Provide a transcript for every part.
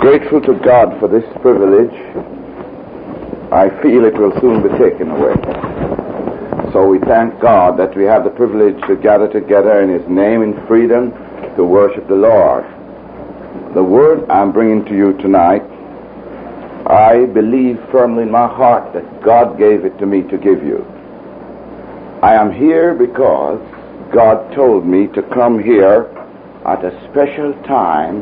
Grateful to God for this privilege. I feel it will soon be taken away. So we thank God that we have the privilege to gather together in His name in freedom to worship the Lord. The word I'm bringing to you tonight, I believe firmly in my heart that God gave it to me to give you. I am here because God told me to come here at a special time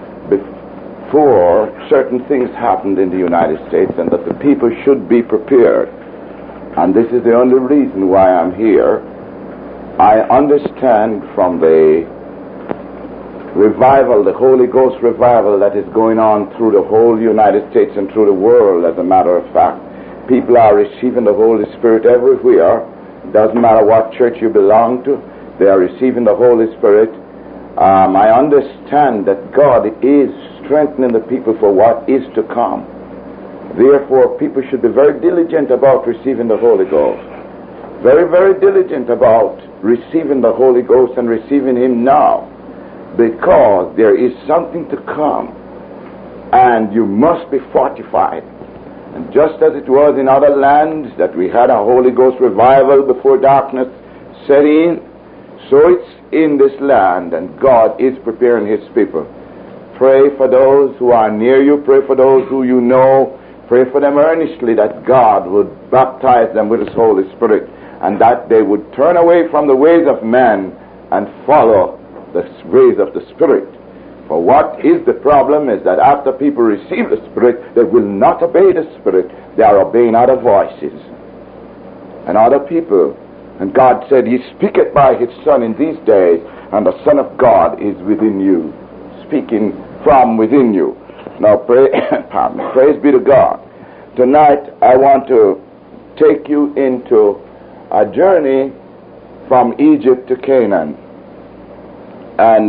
before certain things happened in the United States, and that the people should be prepared. And this is the only reason why I'm here. I understand from the revival, the Holy Ghost revival that is going on through the whole United States and through the world, as a matter of fact. People are receiving the Holy Spirit everywhere. It doesn't matter what church you belong to. They are receiving the Holy Spirit. I understand that God is strengthening the people for what is to come. Therefore, people should be very diligent about receiving the Holy Ghost. Very, very diligent about receiving the Holy Ghost and receiving Him now. Because there is something to come. And you must be fortified. And just as it was in other lands that we had a Holy Ghost revival before darkness set in, so it's in this land, and God is preparing His people. Pray for those who are near you. Pray for those who you know. Pray for them earnestly that God would baptize them with His Holy Spirit, and that they would turn away from the ways of men and follow the ways of the Spirit. For what is the problem is that after people receive the Spirit, they will not obey the Spirit. They are obeying other voices and other people. And God said, He speaketh by His Son in these days, and the Son of God is within you, speaking from within you. Now, praise be to God. Tonight, I want to take you into a journey from Egypt to Canaan. And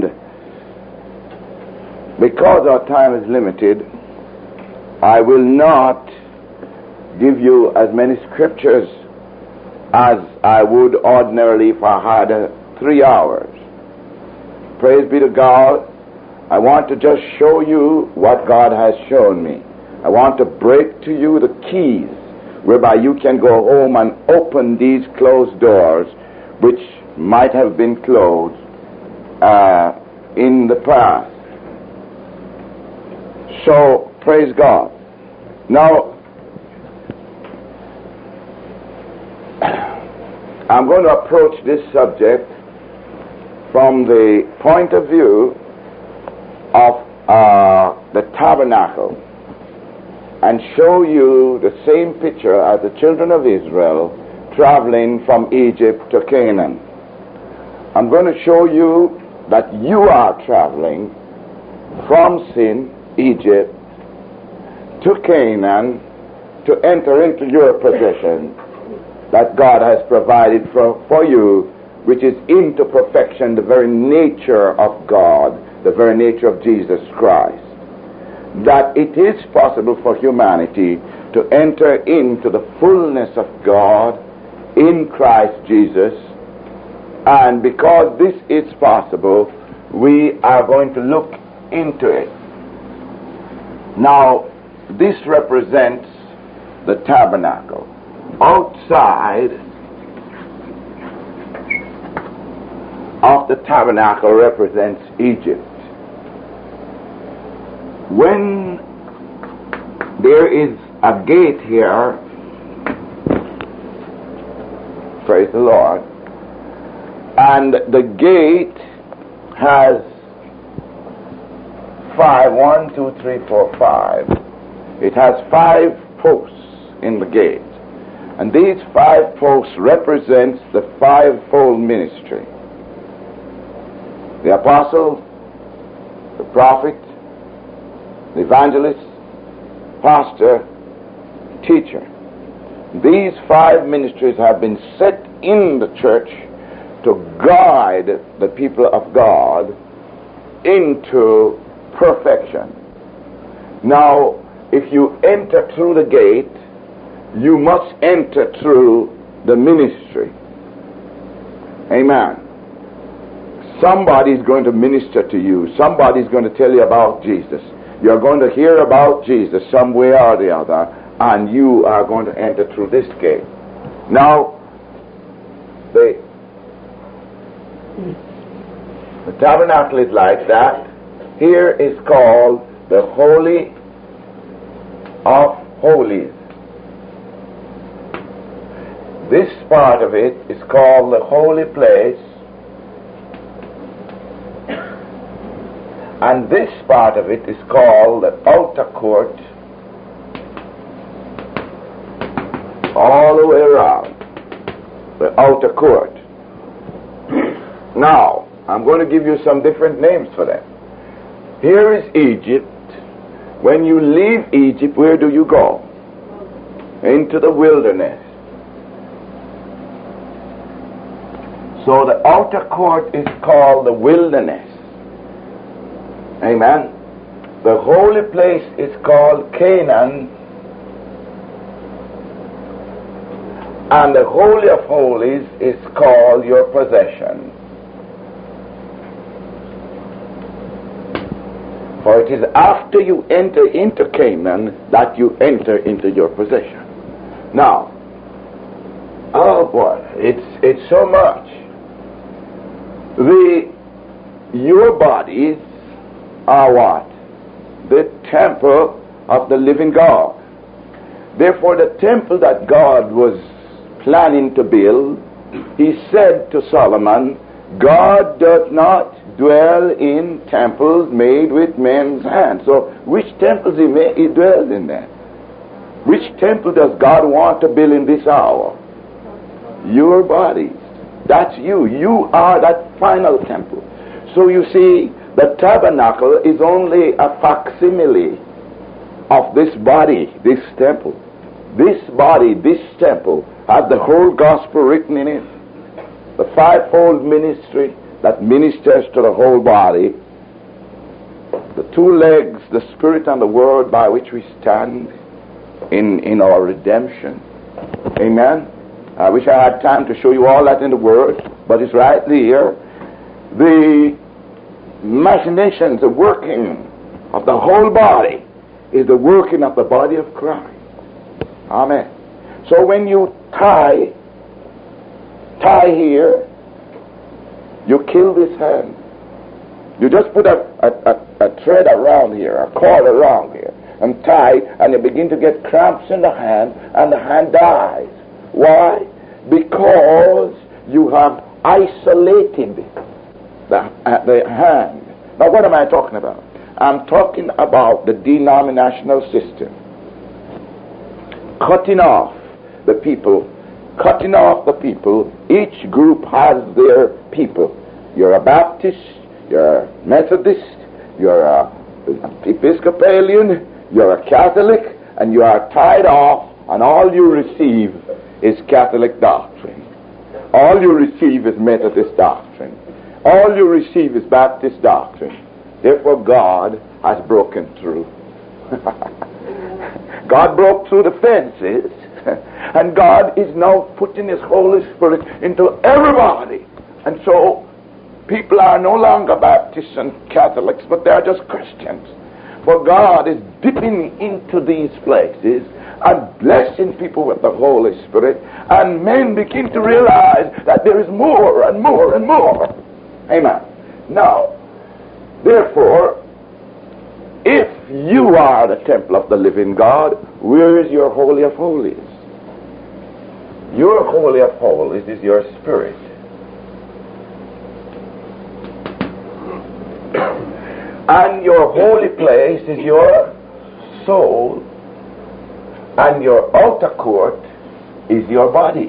because our time is limited, I will not give you as many scriptures as I would ordinarily if I had 3 hours. Praise be to God. I want to just show you what God has shown me. I want to break to you the keys whereby you can go home and open these closed doors which might have been closed in the past. So, praise God. Now, I'm going to approach this subject from the point of view of the tabernacle and show you the same picture as the children of Israel traveling from Egypt to Canaan. I'm going to show you that you are traveling from sin, Egypt, to Canaan to enter into your possession that God has provided for you, which is into perfection, the very nature of God, the very nature of Jesus Christ. That it is possible for humanity to enter into the fullness of God in Christ Jesus. And because this is possible, we are going to look into it. Now, this represents the tabernacle. Outside of the tabernacle represents Egypt. When there is a gate here, praise the Lord, and the gate has 5. It has 5 posts in the gate. And these 5 posts represents the 5-fold ministry. The apostle, the prophet, the evangelist, pastor, teacher. These 5 ministries have been set in the church to guide the people of God into perfection. Now, if you enter through the gate, you must enter through the ministry. Amen. Somebody's going to minister to you. Somebody's going to tell you about Jesus. You're going to hear about Jesus some way or the other, and you are going to enter through this gate. Now, the tabernacle is like that. Here is called the Holy of Holies. This part of it is called the holy place, and this part of it is called the outer court, all the way around the outer court. Now, I'm going to give you some different names for them. Here is Egypt. When you leave Egypt, where do you go? Into the wilderness. So the outer court is called the wilderness. Amen. The holy place is called Canaan. And the Holy of Holies is called your possession. For it is after you enter into Canaan that you enter into your possession. Now, oh boy, it's so much. Your bodies are what? The temple of the living God. Therefore, the temple that God was planning to build, he said to Solomon, God does not dwell in temples made with men's hands. So, which temples he dwells in then? Which temple does God want to build in this hour? Your bodies. That's you. You are that final temple. So you see, the tabernacle is only a facsimile of this body, this temple. This body, this temple, has the whole gospel written in it. The fivefold ministry that ministers to the whole body. The two legs, the Spirit and the Word by which we stand in our redemption. Amen. I wish I had time to show you all that in the Word, but it's right there. The machinations, the working of the whole body is the working of the body of Christ. Amen. So when you tie here, you kill this hand. You just put a thread around here, a cord around here, and tie, and you begin to get cramps in the hand, and the hand dies. Why? Because you have isolated the hand. Now, what am I talking about? I'm talking about the denominational system. Cutting off the people. Cutting off the people. Each group has their people. You're a Baptist, you're a Methodist, you're a Episcopalian, you're a Catholic, and you are tied off, and all you receive is Catholic doctrine. All you receive is Methodist doctrine. All you receive is Baptist doctrine. Therefore, God has broken through. God broke through the fences, and God is now putting His Holy Spirit into everybody. And so, people are no longer Baptists and Catholics, but they are just Christians. For God is dipping into these places and blessing people with the Holy Spirit, and men begin to realize that there is more and more and more. Amen. Now, therefore, if you are the temple of the living God, where is your Holy of Holies? Your Holy of Holies is your spirit. And your holy place is your soul, and your outer court is your body.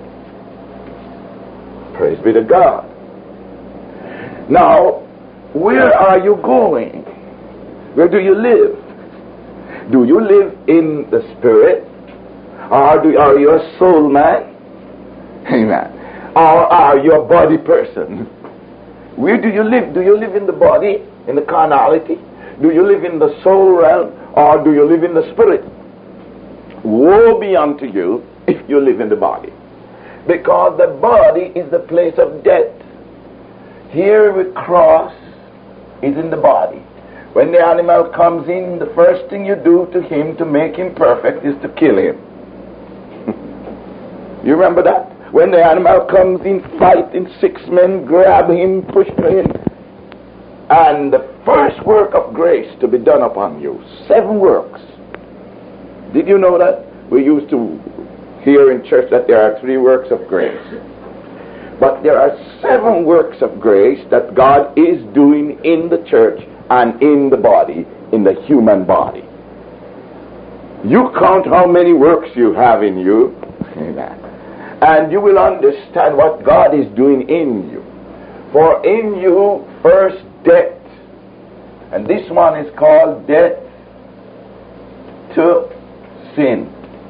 Praise be to God. Now, where are you going? Where do you live? Do you live in the spirit? Or are you a soul man? Amen. Or are you a body person? Where do you live? Do you live in the body, in the carnality? Do you live in the soul realm? Or do you live in the spirit? Woe be unto you if you live in the body. Because the body is the place of death. Here the cross is in the body. When the animal comes in, the first thing you do to him to make him perfect is to kill him. You remember that? When the animal comes in, fighting, 6 men grab him, push him in. And the first work of grace to be done upon you, 7 works. Did you know that? We used to hear in church that there are 3 works of grace. But there are 7 works of grace that God is doing in the church and in the body, in the human body. You count how many works you have in you. Amen. And you will understand what God is doing in you. For in you, first death. And this one is called death to sin.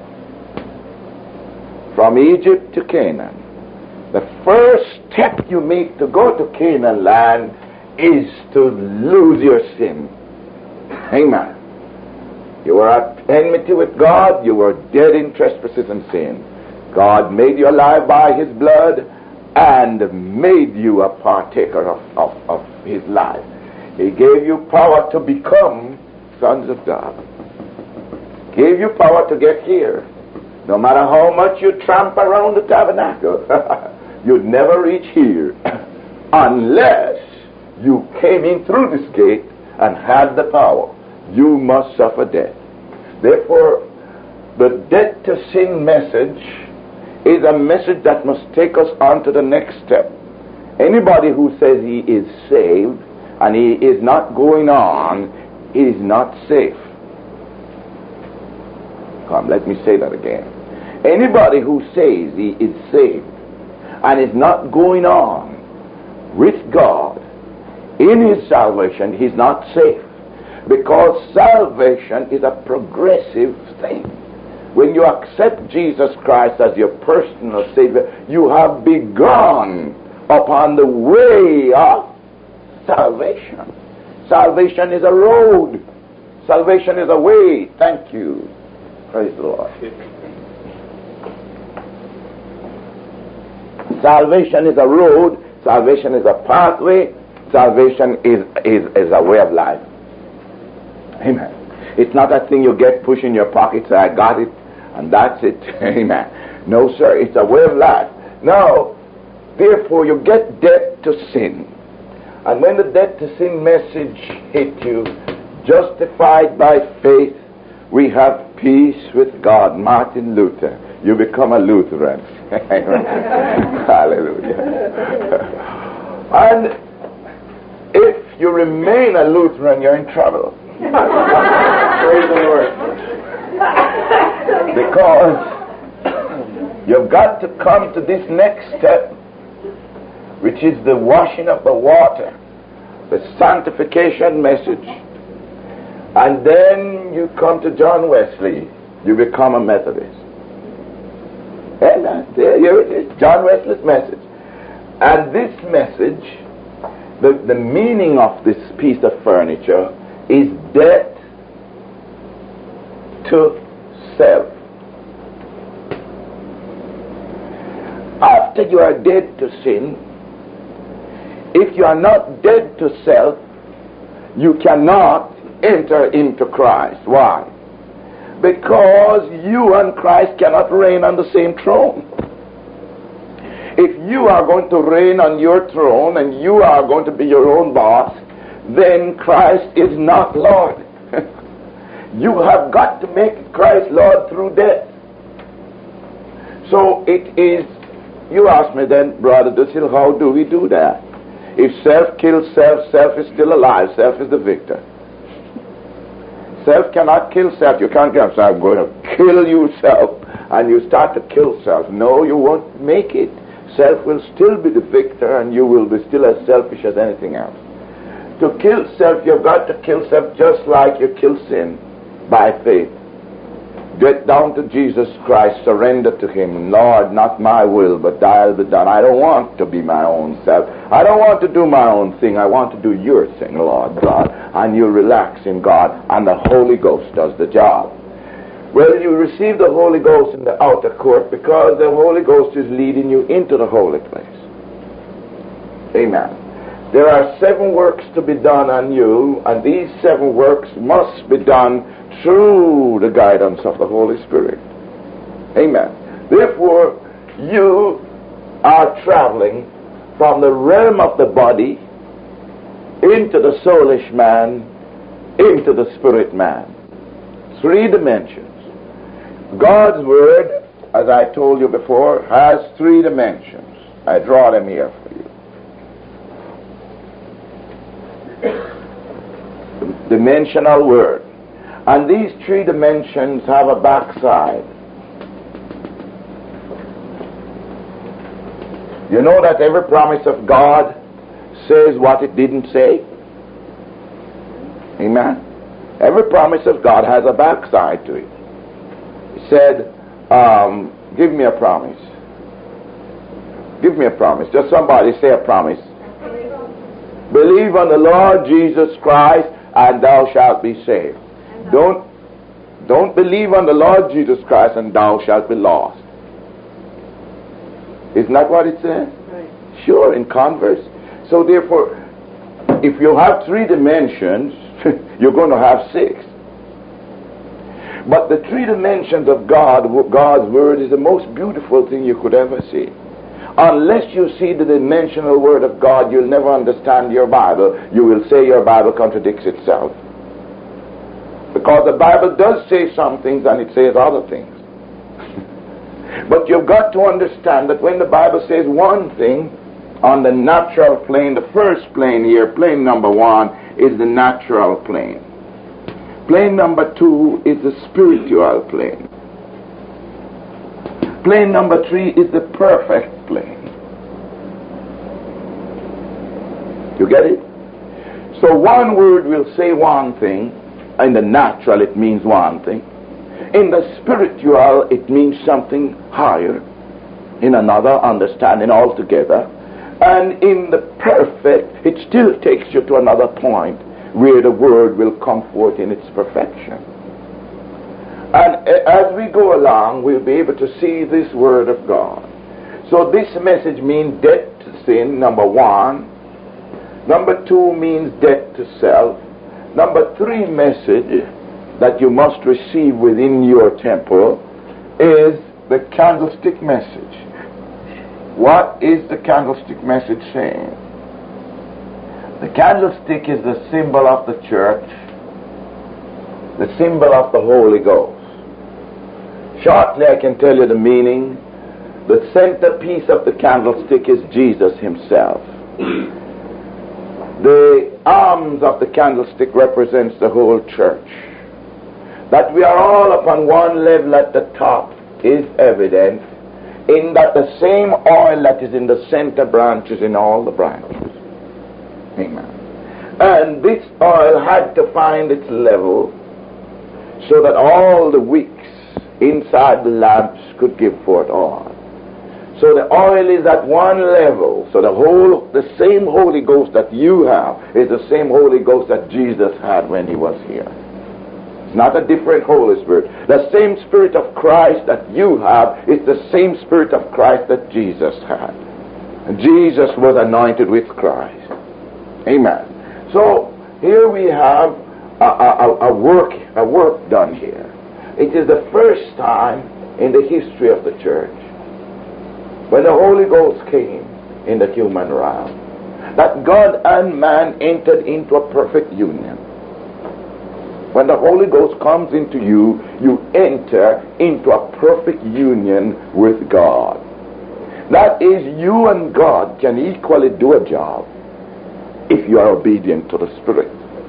From Egypt to Canaan. The first step you make to go to Canaan land is to lose your sin. Amen. You were at enmity with God. You were dead in trespasses and sin. God made you alive by His blood and made you a partaker of His life. He gave you power to become sons of God. Gave you power to get here. No matter how much you tramp around the tabernacle, you'd never reach here unless you came in through this gate and had the power. You must suffer death. Therefore, the death to sin message is a message that must take us on to the next step. Anybody who says he is saved and he is not going on is not safe. Come, let me say that again. Anybody who says he is saved and is not going on with God in his salvation, he's not safe. Because salvation is a progressive thing. When you accept Jesus Christ as your personal Savior, you have begun upon the way of salvation. Salvation is a road. Salvation is a way. Thank you. Praise the Lord. Salvation is a road. Salvation is a pathway. Salvation is a way of life. Amen. It's not a thing you get, push in your pocket, say, I got it, and that's it. Amen. No, sir, it's a way of life. Now, therefore, you get death to sin. And when the death to sin message hit you, justified by faith, we have peace with God. Martin Luther. You become a Lutheran. Hallelujah. And if you remain a Lutheran, you're in trouble. Praise the Lord. Because you've got to come to this next step, which is the washing of the water, the sanctification message. And then you come to John Wesley, you become a Methodist. And there it is, John Wesley's message. And this message, the meaning of this piece of furniture is death to self. After you are dead to sin, if you are not dead to self, you cannot enter into Christ. Why? Because you and Christ cannot reign on the same throne. If you are going to reign on your throne and you are going to be your own boss, then Christ is not Lord. You have got to make Christ Lord through death. So it is, you ask me then, Brother Dusil, how do we do that? If self kills self, self is still alive, self is the victor. Self cannot kill self. You can't get, I'm going to kill you, self, and you start to kill self. No, you won't make it. Self will still be the victor, and you will be still as selfish as anything else. To kill self, you've got to kill self just like you kill sin, by faith. Get down to Jesus Christ, surrender to Him. Lord, not my will, but thy will be done. I don't want to be my own self. I don't want to do my own thing. I want to do your thing, Lord God. And you relax in God, and the Holy Ghost does the job. Well, you receive the Holy Ghost in the outer court because the Holy Ghost is leading you into the holy place. Amen. There are 7 works to be done on you, and these 7 works must be done through the guidance of the Holy Spirit. Amen. Therefore, you are traveling from the realm of the body into the soulish man, into the spirit man. 3 dimensions. God's Word, as I told you before, has 3 dimensions. I draw them here for you. Dimensional Word. And these 3 dimensions have a backside. You know that every promise of God says what it didn't say? Amen? Every promise of God has a backside to it. He said, give me a promise. Give me a promise. Just somebody say a promise. Believe on the Lord Jesus Christ and thou shalt be saved. Don't believe on the Lord Jesus Christ and thou shalt be lost. Isn't that what it says? Right. Sure, in converse. So therefore, if you have 3 dimensions, you're going to have 6. But the 3 dimensions of God's Word is the most beautiful thing you could ever see. Unless you see the dimensional Word of God, you'll never understand your Bible. You will say your Bible contradicts itself. Because the Bible does say some things and it says other things. But you've got to understand that when the Bible says one thing on the natural plane, the first plane here, plane number 1, is the natural plane. Plane number 2 is the spiritual plane. Plane number 3 is the perfect plane. You get it? So one word will say one thing. In the natural it means one thing. In the spiritual it means something higher. In another understanding altogether. And in the perfect it still takes you to another point where the word will come forth in its perfection. And as we go along, we'll be able to see this word of God. So this message means death to sin, number 1. Number 2 means death to self. Number 3 message that you must receive within your temple is the candlestick message. What is the candlestick message saying? The candlestick is the symbol of the church, the symbol of the Holy Ghost. Shortly I can tell you the meaning. The centerpiece of the candlestick is Jesus himself. The arms of the candlestick represents the whole church. That we are all upon one level at the top is evident in that the same oil that is in the center branches in all the branches. Amen. And this oil had to find its level so that all the wicks inside the lamps could give forth oil. So the oil is at one level. So the same Holy Ghost that you have is the same Holy Ghost that Jesus had when he was here. It's not a different Holy Spirit. The same Spirit of Christ that you have is the same Spirit of Christ that Jesus had. And Jesus was anointed with Christ. Amen. So here we have a work done here. It is the first time in the history of the church when the Holy Ghost came in the human realm that God and man entered into a perfect union. When the Holy Ghost comes into you, you enter into a perfect union with God. That is, you and God can equally do a job if you are obedient to the Spirit.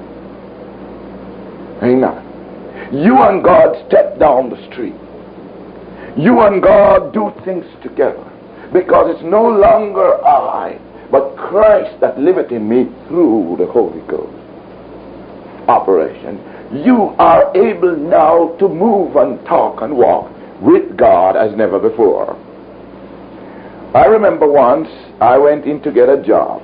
Amen. You and God step down the street. You and God do things together. Because it's no longer I, but Christ that liveth in me through the Holy Ghost operation. You are able now to move and talk and walk with God as never before. I remember once I went in to get a job.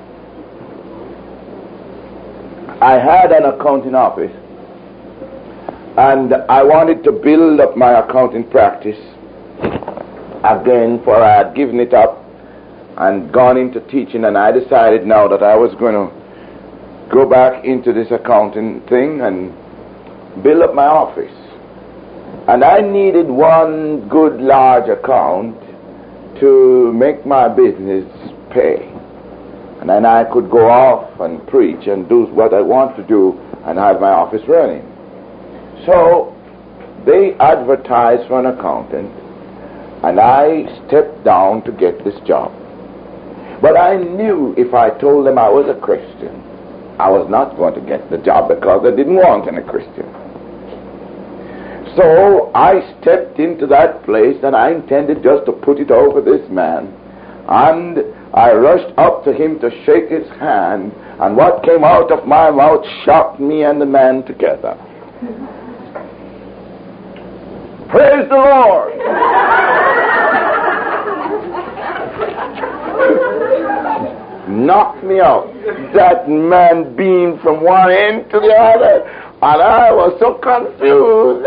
I had an accounting office and I wanted to build up my accounting practice again, for I had given it up and gone into teaching, and I decided now that I was going to go back into this accounting thing and build up my office. And I needed one good large account to make my business pay. And then I could go off and preach and do what I want to do and have my office running. So they advertised for an accountant, and I stepped down to get this job. But I knew if I told them I was a Christian, I was not going to get the job because they didn't want any Christian. So I stepped into that place, and I intended just to put it over this man. And I rushed up to him to shake his hand, and what came out of my mouth shocked me and the man together. Praise the Lord! Knocked me out. That man beamed from one end to the other, and I was so confused.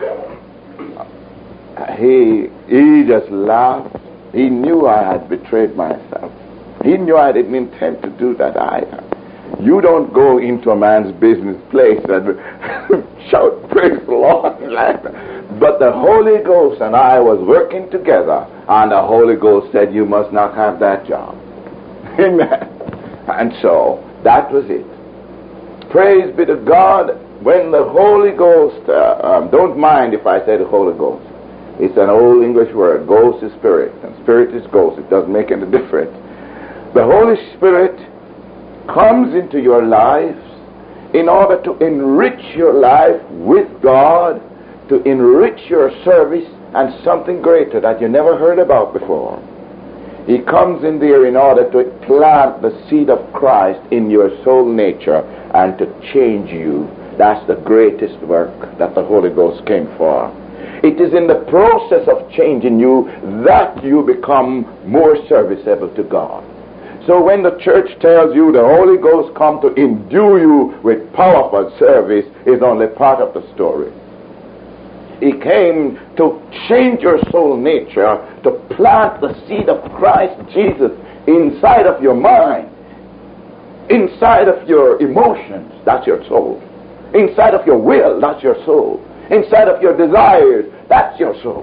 He just laughed. He knew I had betrayed myself. He knew I didn't intend to do that either. You don't go into a man's business place and shout, praise the Lord, like that. But the Holy Ghost and I was working together, and the Holy Ghost said, you must not have that job. Amen. And so, that was it. Praise be to God. When the Holy Ghost, don't mind if I say the Holy Ghost. It's an old English word. Ghost is spirit, and spirit is ghost. It doesn't make any difference. The Holy Spirit comes into your lives in order to enrich your life with God, to enrich your service and something greater that you never heard about before. He comes in there in order to plant the seed of Christ in your soul nature and to change you. That's the greatest work that the Holy Ghost came for. It is in the process of changing you that you become more serviceable to God. So when the church tells you the Holy Ghost come to endue you with powerful service, is only part of the story. He came to change your soul nature, to plant the seed of Christ Jesus inside of your mind, inside of your emotions, that's your soul. Inside of your will, that's your soul. Inside of your desires, that's your soul.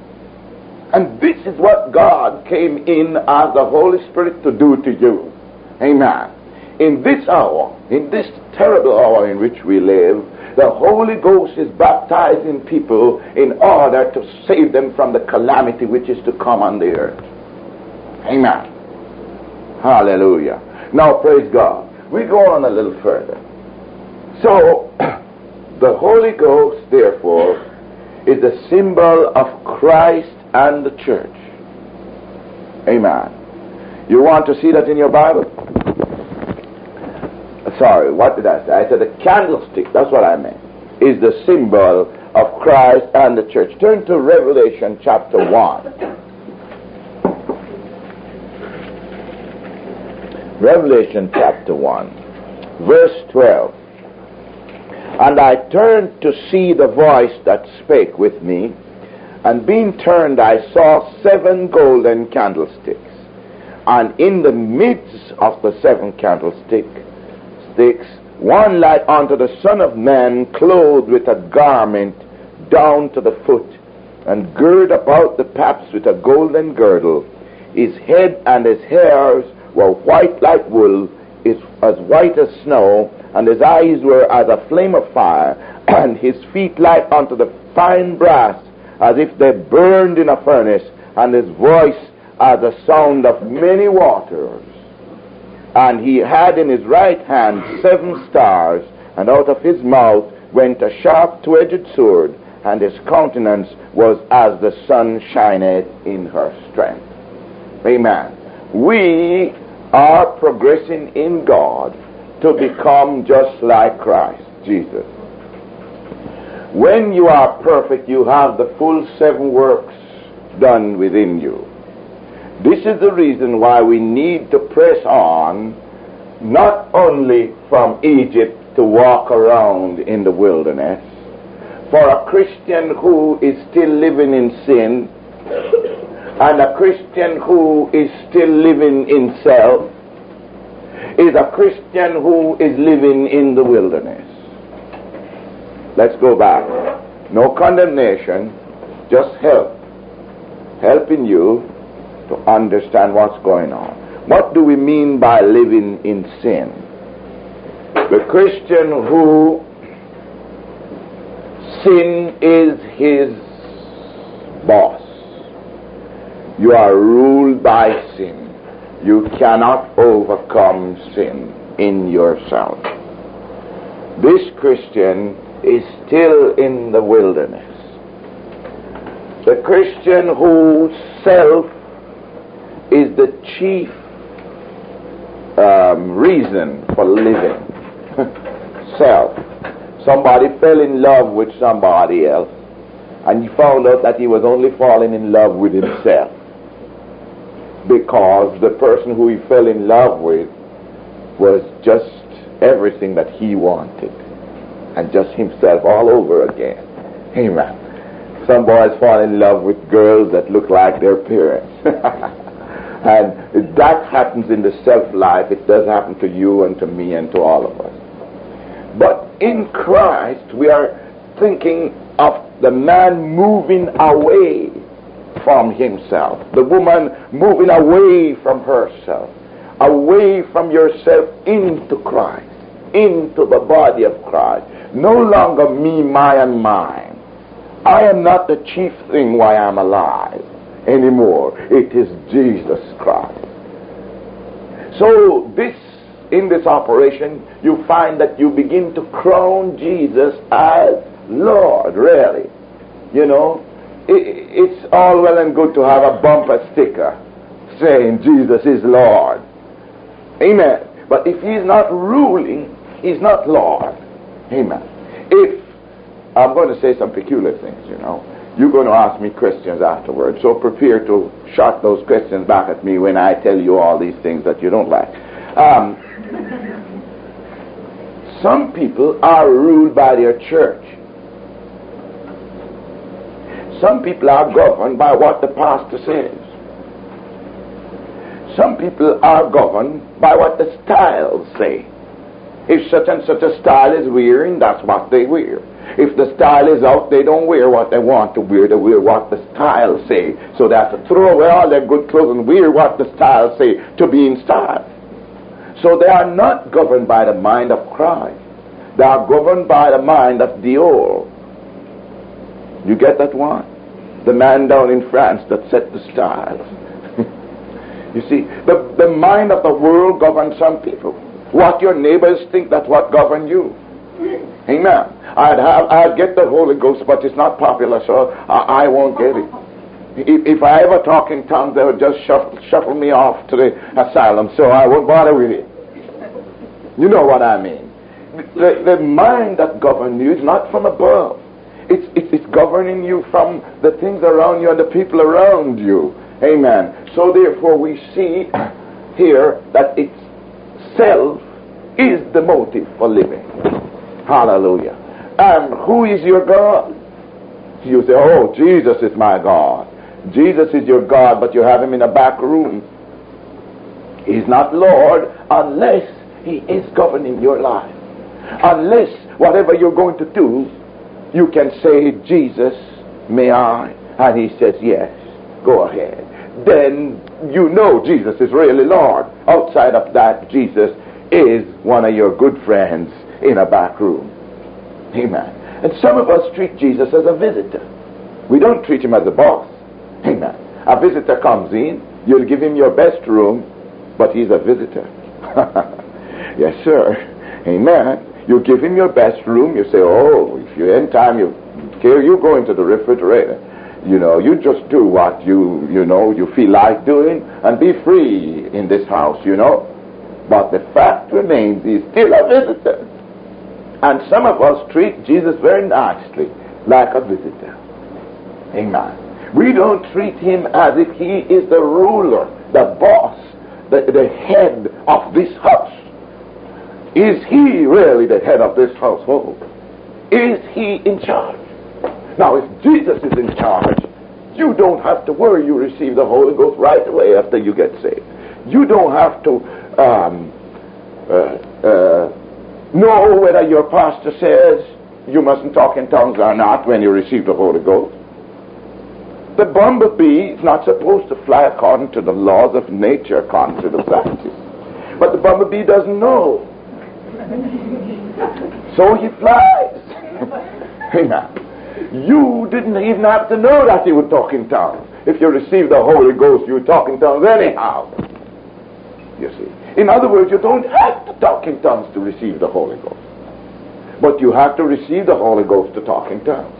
And this is what God came in as the Holy Spirit to do to you. Amen. In this hour, in this terrible hour in which we live, the Holy Ghost is baptizing people in order to save them from the calamity which is to come on the earth. Amen. Hallelujah. Now, praise God. We go on a little further. So, the Holy Ghost, therefore, is the symbol of Christ and the church. Amen. You want to see that in your Bible? Sorry, what did I say? I said the candlestick, that's what I meant, is the symbol of Christ and the church. Turn to Revelation chapter 1. Revelation chapter 1, verse 12. And I turned to see the voice that spake with me, and being turned I saw 7 golden candlesticks, and in the midst of the 7 candlesticks, one like unto the Son of Man, clothed with a garment down to the foot, and girded about the paps with a golden girdle. His head and his hairs were white like wool, as white as snow, and his eyes were as a flame of fire, and his feet like unto the fine brass, as if they burned in a furnace, and his voice as the sound of many waters. And he had in his right hand 7 stars, and out of his mouth went a sharp two-edged sword, and his countenance was as the sun shineth in her strength. Amen. We are progressing in God to become just like Christ Jesus. When you are perfect, you have the full 7 works done within you. This is the reason why we need to press on, not only from Egypt to walk around in the wilderness. For a Christian who is still living in sin And a Christian who is still living in self is a Christian who is living in the wilderness. Let's go back. No condemnation, just help. Helping you to understand what's going on. What do we mean by living in sin? The Christian who sin is his boss. You are ruled by sin. You cannot overcome sin in yourself. This Christian is still in the wilderness. The Christian whose self is the chief reason for living. Self. Somebody fell in love with somebody else, and he found out that he was only falling in love with himself, because the person who he fell in love with was just everything that he wanted, and just himself all over again. Amen. Some boys fall in love with girls that look like their parents. And that happens in the self-life. It does happen to you and to me and to all of us. But in Christ, we are thinking of the man moving away from himself, the woman moving away from herself, away from yourself into Christ, into the body of Christ. No longer me, my, and mine. I am not the chief thing why I'm alive anymore. It is Jesus Christ. So in this operation, you find that you begin to crown Jesus as Lord, really. You know, it's all well and good to have a bumper sticker saying Jesus is Lord. Amen. But if he's not ruling, he's not Lord. Amen. If I'm going to say some peculiar things, you know, you're going to ask me questions afterwards, so prepare to shot those questions back at me when I tell you all these things that you don't like. Some people are ruled by their church. Some people are governed by what the pastor says. Some people are governed by what the styles say. If such and such a style is wearing, that's what they wear. If the style is out, they don't wear what they want to wear. They wear what the styles say. So they have to throw away all their good clothes and wear what the styles say to be in style. So they are not governed by the mind of Christ. They are governed by the mind of the old. You get that one? The man down in France that set the styles. You see, the mind of the world governs some people. What your neighbors think, that's what governs you. Amen. I'd get the Holy Ghost, but it's not popular, so I won't get it. If I ever talk in tongues, they would just shuffle me off to the asylum, so I won't bother with it. You know what I mean. The mind that governs you is not from above. It's governing you from the things around you and the people around you. Amen. So therefore we see here that it's self is the motive for living. Hallelujah. And who is your God? You say, oh, Jesus is my God. Jesus is your God, but you have him in a back room. He's not Lord unless he is governing your life. Unless whatever you're going to do, you can say, Jesus, may I? And he says, yes, go ahead. Then you know Jesus is really Lord. Outside of that, Jesus is one of your good friends in a back room. Amen. And some of us treat Jesus as a visitor. We don't treat him as a boss. Amen. A visitor comes in, you'll give him your best room, but he's a visitor. Yes, sir. Amen. You give him your best room, you say, oh, if you're in time, you go into the refrigerator. You know, you just do what you feel like doing and be free in this house, you know. But the fact remains, he's still a visitor. And some of us treat Jesus very nicely, like a visitor. Amen. We don't treat him as if he is the ruler, the boss, the head of this house. Is he really the head of this household? Is he in charge? Now, if Jesus is in charge, You don't have to worry. You receive the Holy Ghost right away after you get saved. You don't have to know whether your pastor says you mustn't talk in tongues or not when you receive the Holy Ghost. The bumblebee is not supposed to fly according to the laws of nature, according to the practice. But the bumblebee doesn't know. So he flies. You didn't even have to know that you would talk in tongues. If you received the Holy Ghost, you would talk in tongues anyhow. You see. In other words, you don't have to talk in tongues to receive the Holy Ghost. But you have to receive the Holy Ghost to talk in tongues.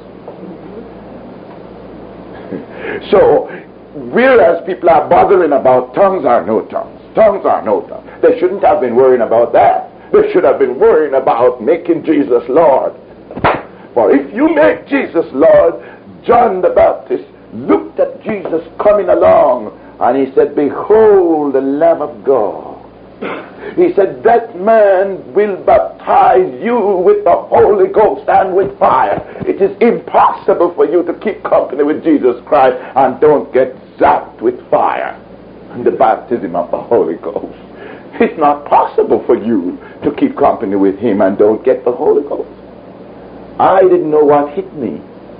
So, whereas people are bothering about tongues are no tongues, tongues are no tongues, they shouldn't have been worrying about that. They should have been worrying about making Jesus Lord. For if you make Jesus Lord, John the Baptist looked at Jesus coming along and he said, behold the Lamb of God. He said, that man will baptize you with the Holy Ghost and with fire. It is impossible for you to keep company with Jesus Christ and don't get zapped with fire and the baptism of the Holy Ghost. It's not possible for you to keep company with him and don't get the Holy Ghost. I didn't know what hit me.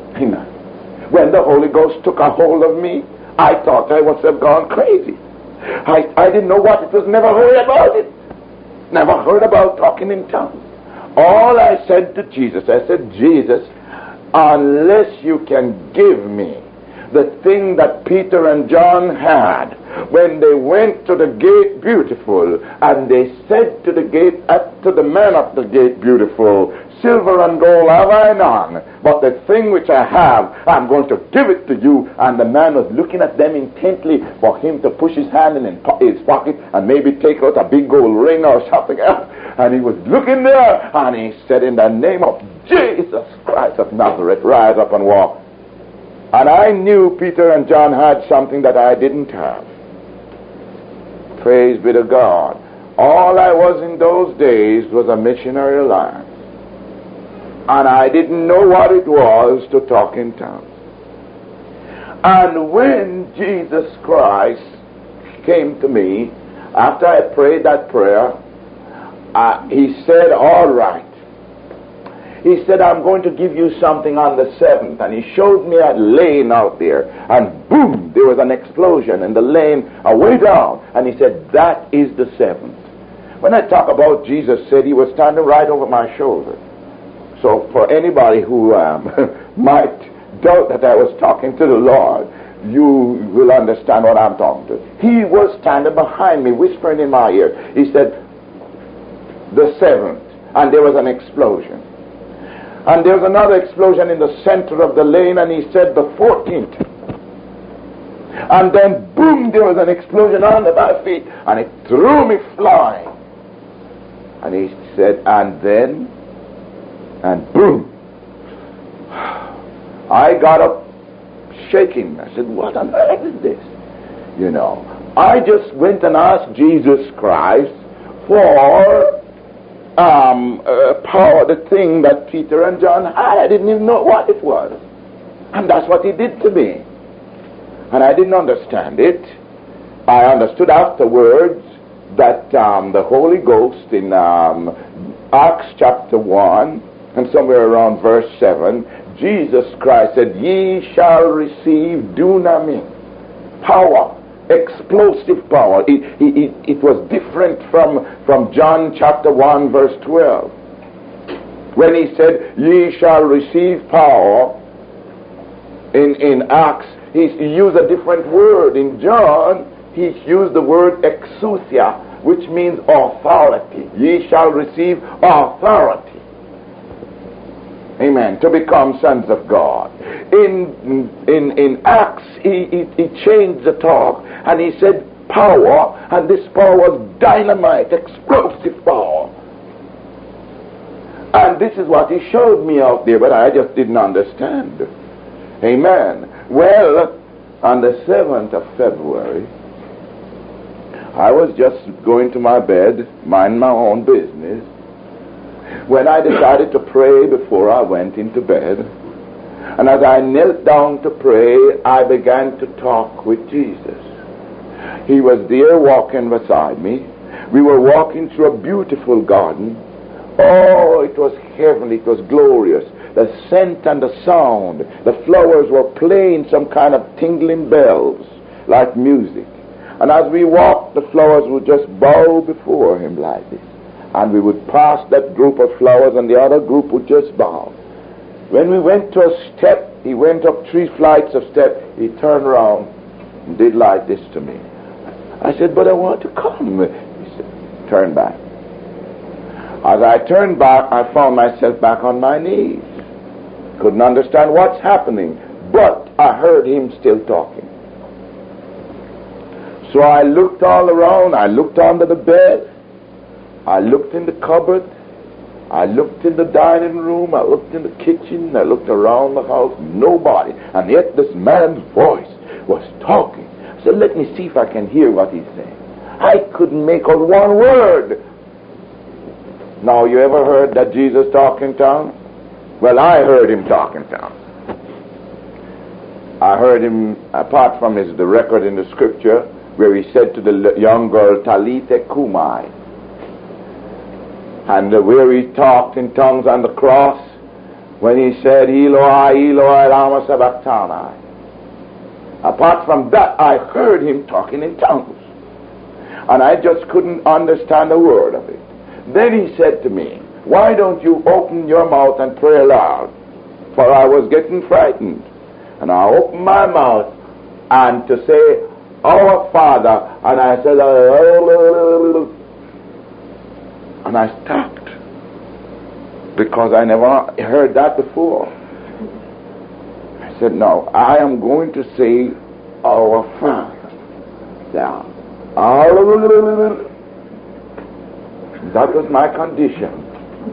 When the Holy Ghost took a hold of me, I thought I must have gone crazy. I didn't know what it was, never heard about it. Never heard about talking in tongues. All I said to Jesus, I said, Jesus, unless you can give me the thing that Peter and John had when they went to the gate beautiful, and they said to the man at the gate beautiful, silver and gold have I none, but the thing which I have, I'm going to give it to you. And the man was looking at them intently for him to push his hand in his pocket and maybe take out a big gold ring or something else. And he was looking there, and he said, in the name of Jesus Christ of Nazareth, rise up and walk. And I knew Peter and John had something that I didn't have. Praise be to God. All I was in those days was a missionary lad. And I didn't know what it was to talk in tongues. And when Jesus Christ came to me, after I prayed that prayer, he said, all right. He said, I'm going to give you something on the 7th. And he showed me a lane out there. And boom, there was an explosion in the lane way down. And he said, that is the 7th. When I talk about Jesus said, he was standing right over my shoulder. So for anybody who might doubt that I was talking to the Lord, you will understand what I'm talking to. He was standing behind me, whispering in my ear. He said, the 7th. And there was an explosion. And there was another explosion in the center of the lane, and he said the 14th. And then boom, there was an explosion under my feet, and it threw me flying. And he said, and then, and boom. I got up shaking. I said, what on earth is this? You know, I just went and asked Jesus Christ for power, the thing that Peter and John had. I didn't even know what it was. And that's what he did to me. And I didn't understand it. I understood afterwards that the Holy Ghost in Acts chapter 1 and somewhere around verse 7, Jesus Christ said, ye shall receive dunamis, power, explosive power. It was different from John chapter 1 verse 12. When he said, ye shall receive power, in Acts, he used a different word. In John, he used the word exousia, which means authority. Ye shall receive authority. Amen. To become sons of God. In Acts, he changed the talk, and he said power, and this power was dynamite, explosive power. And this is what he showed me out there, but I just didn't understand. Amen. Well, on the 7th of February, I was just going to my bed, mind my own business, when I decided to pray before I went into bed. And as I knelt down to pray, I began to talk with Jesus. He was there walking beside me. We were walking through a beautiful garden. Oh, it was heavenly, it was glorious. The scent and the sound, the flowers were playing some kind of tingling bells like music. And as we walked, the flowers would just bow before him like this. And we would pass that group of flowers and the other group would just bow. When we went to a step, he went up 3 flights of steps, he turned around and did like this to me. I said, but I want to come. He said, turn back. As I turned back, I found myself back on my knees. Couldn't understand what's happening, but I heard him still talking. So I looked all around. I looked under the bed. I looked in the cupboard. I looked in the dining room. I looked in the kitchen. I looked around the house. Nobody. And yet this man's voice was talking. I said, let me see if I can hear what he's saying. I couldn't make out one word. Now, you ever heard that Jesus talk in tongues? Well, I heard him talk in tongues. I heard him, apart from the record in the scripture, where he said to the young girl, Talitha Kumai, and where he talked in tongues on the cross, when he said, Eloi, Eloi, lama sabachthani. Apart from that, I heard him talking in tongues. And I just couldn't understand a word of it. Then he said to me, why don't you open your mouth and pray aloud? For I was getting frightened. And I opened my mouth and to say, Our Father. And I said, and I stopped. Because I never heard that before. I said, no, I am going to say, Our Father. Now, that was my condition.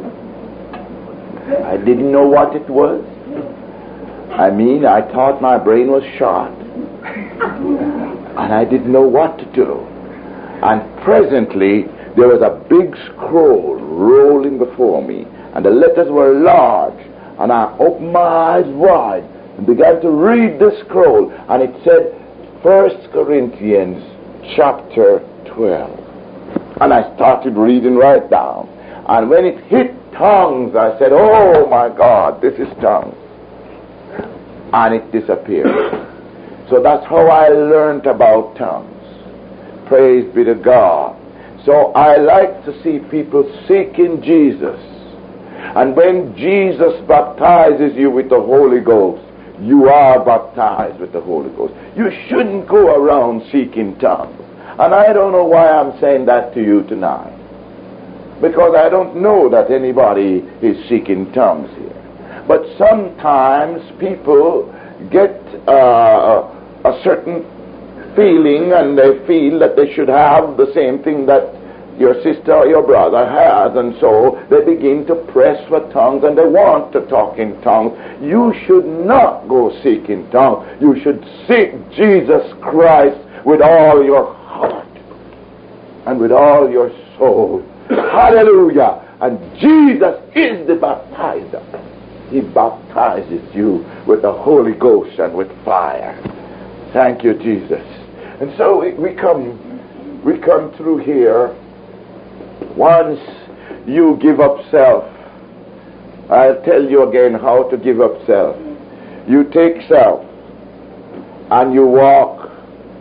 I didn't know what it was. I mean, I thought my brain was shot. And I didn't know what to do. And presently, there was a big scroll rolling before me. And the letters were large. And I opened my eyes wide and began to read the scroll. And it said, 1 Corinthians chapter 12. And I started reading right down. And when it hit tongues, I said, oh my God, this is tongues. And it disappeared. So that's how I learned about tongues. Praise be to God. So I like to see people seeking Jesus. And when Jesus baptizes you with the Holy Ghost, you are baptized with the Holy Ghost. You shouldn't go around seeking tongues. And I don't know why I'm saying that to you tonight. Because I don't know that anybody is seeking tongues here. But sometimes people get a certain feeling and they feel that they should have the same thing that your sister or your brother has, and so they begin to press for tongues and they want to talk in tongues. You should not go seeking tongues. You should seek Jesus Christ with all your heart and with all your soul. Hallelujah. And Jesus is the baptizer. He baptizes you with the Holy Ghost and with fire. Thank you, Jesus. And so we come through here. Once you give up self, I'll tell you again how to give up self. You take self and you walk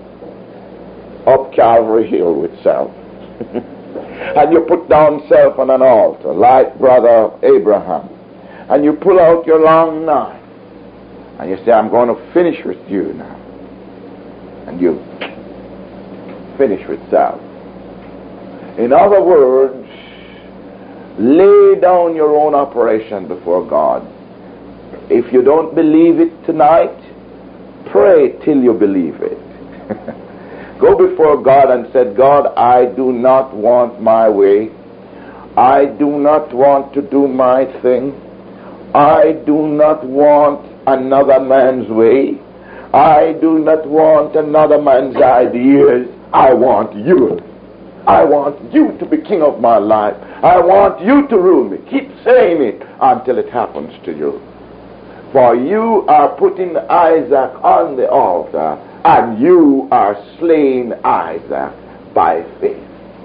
up Calvary Hill with self. And you put down self on an altar, like Brother Abraham. And you pull out your long knife. And you say, I'm going to finish with you now. And you finish with self. In other words, lay down your own operation before God. If you don't believe it tonight, pray till you believe it. Go before God and say, God, I do not want my way. I do not want to do my thing. I do not want another man's way. I do not want another man's ideas. I want yours. I want you to be king of my life. I want you to rule me. Keep saying it until it happens to you. For you are putting Isaac on the altar, and you are slaying Isaac by faith.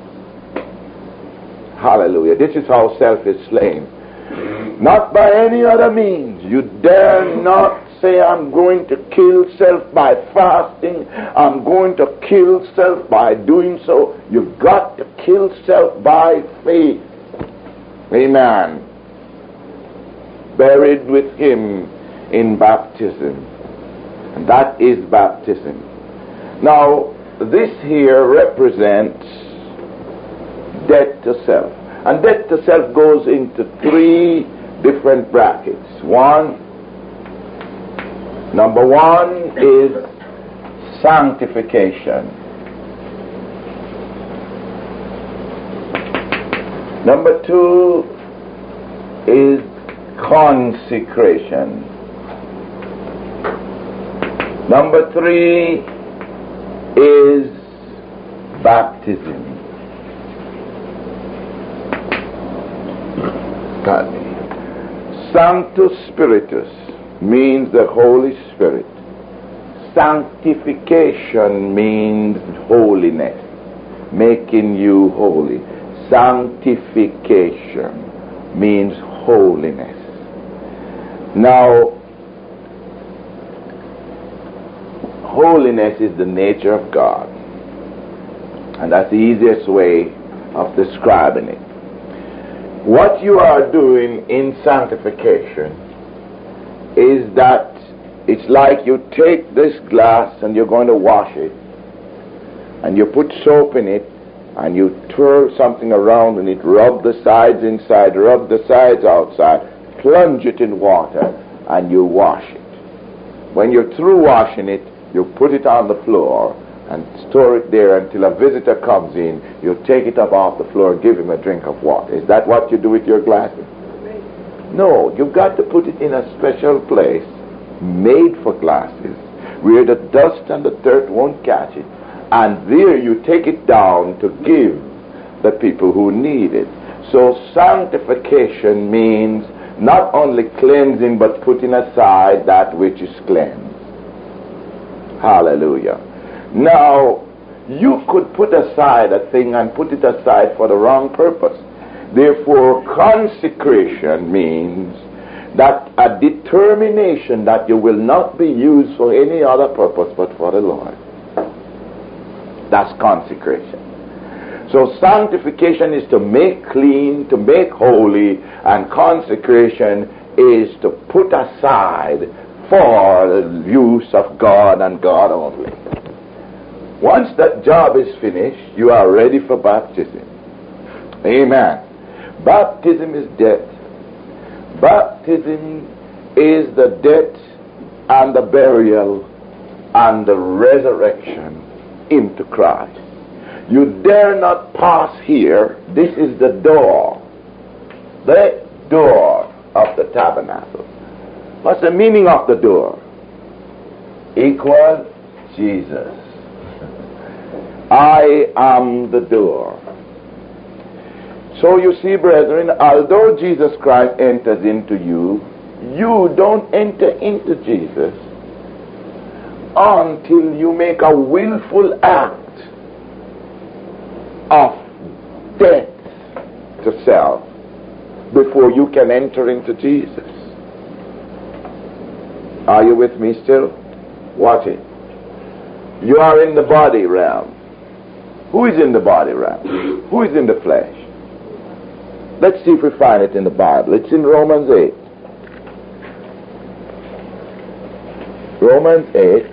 Hallelujah. This is how self is slain. Not by any other means. You dare not say, I'm going to kill self by fasting. I'm going to kill self by doing so. You've got to kill self by faith. Amen. Buried with him in baptism. And that is baptism. Now, this here represents death to self. And death to self goes into three different brackets. Number one is sanctification. Number two is consecration. Number three is baptism. Sanctus Spiritus means the Holy Spirit. Sanctification means holiness, making you holy. Sanctification means holiness. Now, holiness is the nature of God, and that's the easiest way of describing it. What you are doing in sanctification is that it's like you take this glass and you're going to wash it, and you put soap in it, and you twirl something around in it, rub the sides inside, rub the sides outside, plunge it in water, and you wash it. When you're through washing it, you put it on the floor and store it there until a visitor comes in. You take it up off the floor and give him a drink of water. Is that what you do with your glasses? No, you've got to put it in a special place made for glasses where the dust and the dirt won't catch it. And there you take it down to give the people who need it. So sanctification means not only cleansing but putting aside that which is cleansed. Hallelujah. Now, you could put aside a thing and put it aside for the wrong purpose. Therefore, consecration means that a determination that you will not be used for any other purpose but for the Lord. That's consecration. So sanctification is to make clean, to make holy, and consecration is to put aside for the use of God and God only. Once that job is finished, you are ready for baptism. Amen. Baptism is death. Baptism is the death and the burial and the resurrection into Christ. You dare not pass here. This is the door. The door of the tabernacle. What's the meaning of the door? Equal Jesus. I am the door. So you see, brethren, although Jesus Christ enters into you, you don't enter into Jesus until you make a willful act of death to self before you can enter into Jesus. Are you with me still? Watch it. You are in the body realm. Who is in the body realm? Who is in the flesh? Let's see if we find it in the Bible. It's in Romans 8. Romans 8.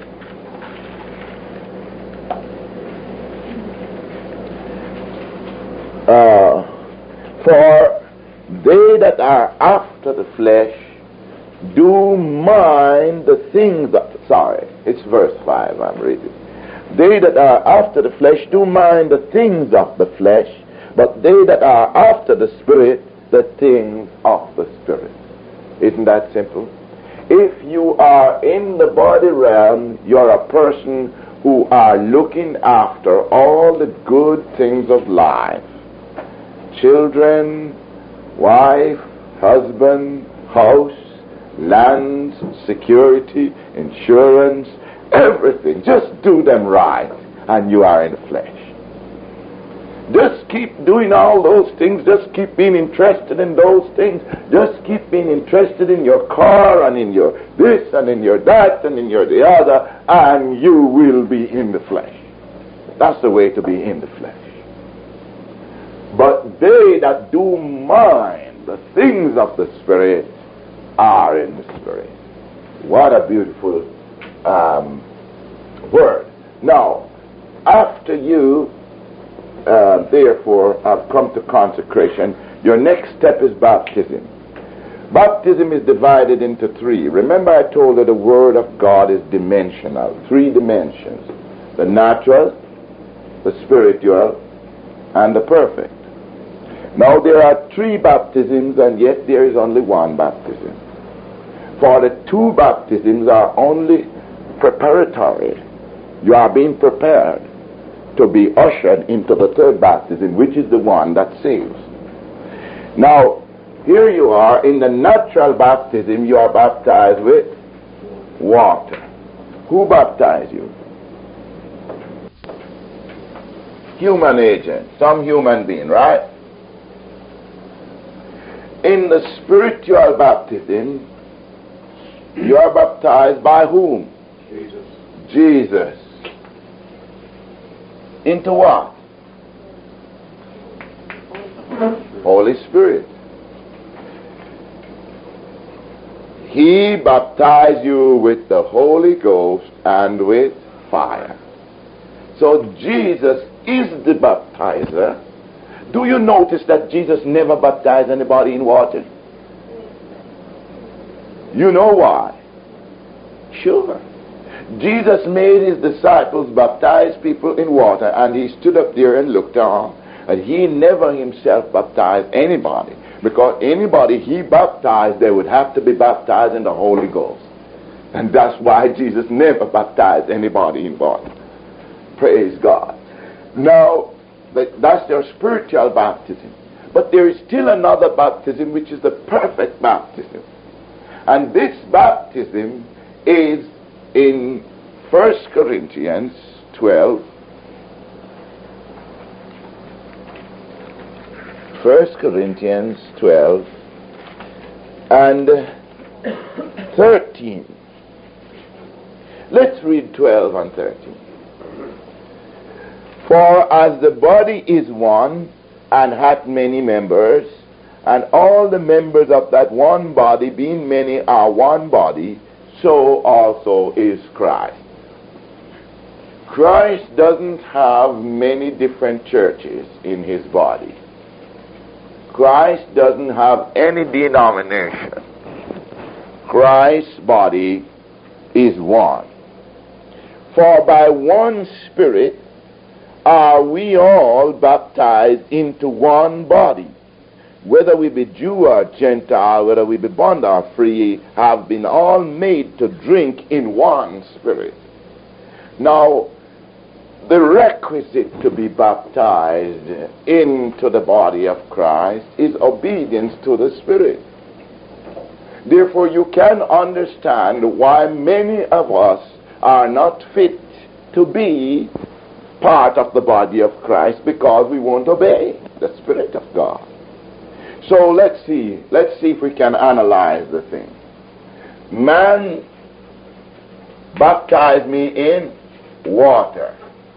For they that are after the flesh do mind the things of... Sorry, it's verse 5 I'm reading. They that are after the flesh do mind the things of the flesh, but they that are after the Spirit, the things of the Spirit. Isn't that simple? If you are in the body realm, you're a person who are looking after all the good things of life. Children, wife, husband, house, lands, security, insurance, everything. Just do them right, and you are in the flesh. Just keep doing all those things. Just keep being interested in those things. Just keep being interested in your car and in your this and in your that and in your the other, and you will be in the flesh. That's the way to be in the flesh. But they that do mind the things of the Spirit are in the Spirit. What a beautiful word. Now, after you therefore have come to consecration, your next step is baptism. Baptism is divided into three. Remember I told you the Word of God is dimensional, 3 dimensions: the natural, the spiritual, and the perfect. Now there are 3 baptisms, and yet there is only 1 baptism. For the 2 baptisms are only preparatory. You are being prepared to be ushered into the 3rd baptism, which is the one that saves. Now, here you are in the natural baptism. You are baptized with water. Who baptized you? Human agent, some human being, right? In the spiritual baptism, you are baptized by whom? Jesus. Jesus. Into what? Holy Spirit. He baptized you with the Holy Ghost and with fire. So Jesus is the baptizer. Do you notice that Jesus never baptized anybody in water? You know why? Sure. Jesus made his disciples baptize people in water, and he stood up there and looked on, and he never himself baptized anybody, because anybody he baptized, they would have to be baptized in the Holy Ghost. And that's why Jesus never baptized anybody in water. Praise God. Now, that's their spiritual baptism. But there is still another baptism, which is the perfect baptism. And this baptism is in 1 Corinthians 12. 1 Corinthians 12 and 13. Let's read 12 and 13. For as the body is one, and hath many members, and all the members of that one body, being many, are one body, so also is Christ. Christ doesn't have many different churches in his body. Christ doesn't have any denomination. Christ's body is one. For by one Spirit are we all baptized into one body, whether we be Jew or Gentile, whether we be bond or free, have been all made to drink in one Spirit. Now, the requisite to be baptized into the body of Christ is obedience to the Spirit. Therefore, you can understand why many of us are not fit to be part of the body of Christ, because we won't obey the Spirit of God. So let's see if we can analyze the thing. Man baptized me in water.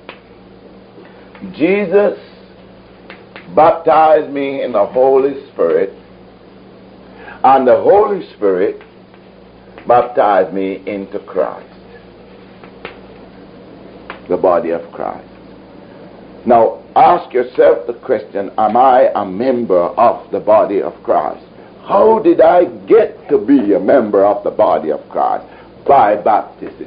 Jesus baptized me in the Holy Spirit, and the Holy Spirit baptized me into Christ, the body of Christ. Now, ask yourself the question, am I a member of the body of Christ? How did I get to be a member of the body of Christ? By baptism.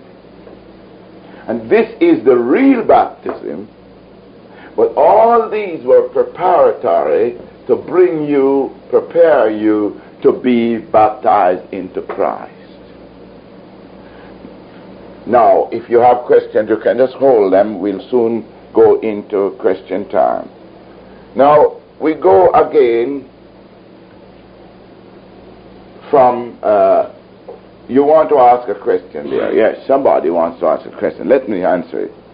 And this is the real baptism, but all these were preparatory to prepare you to be baptized into Christ. Now, if you have questions, you can just hold them. We'll soon go into question time. Now, we go again. from, you want to ask a question there. Yes, somebody wants to ask a question. Let me answer it.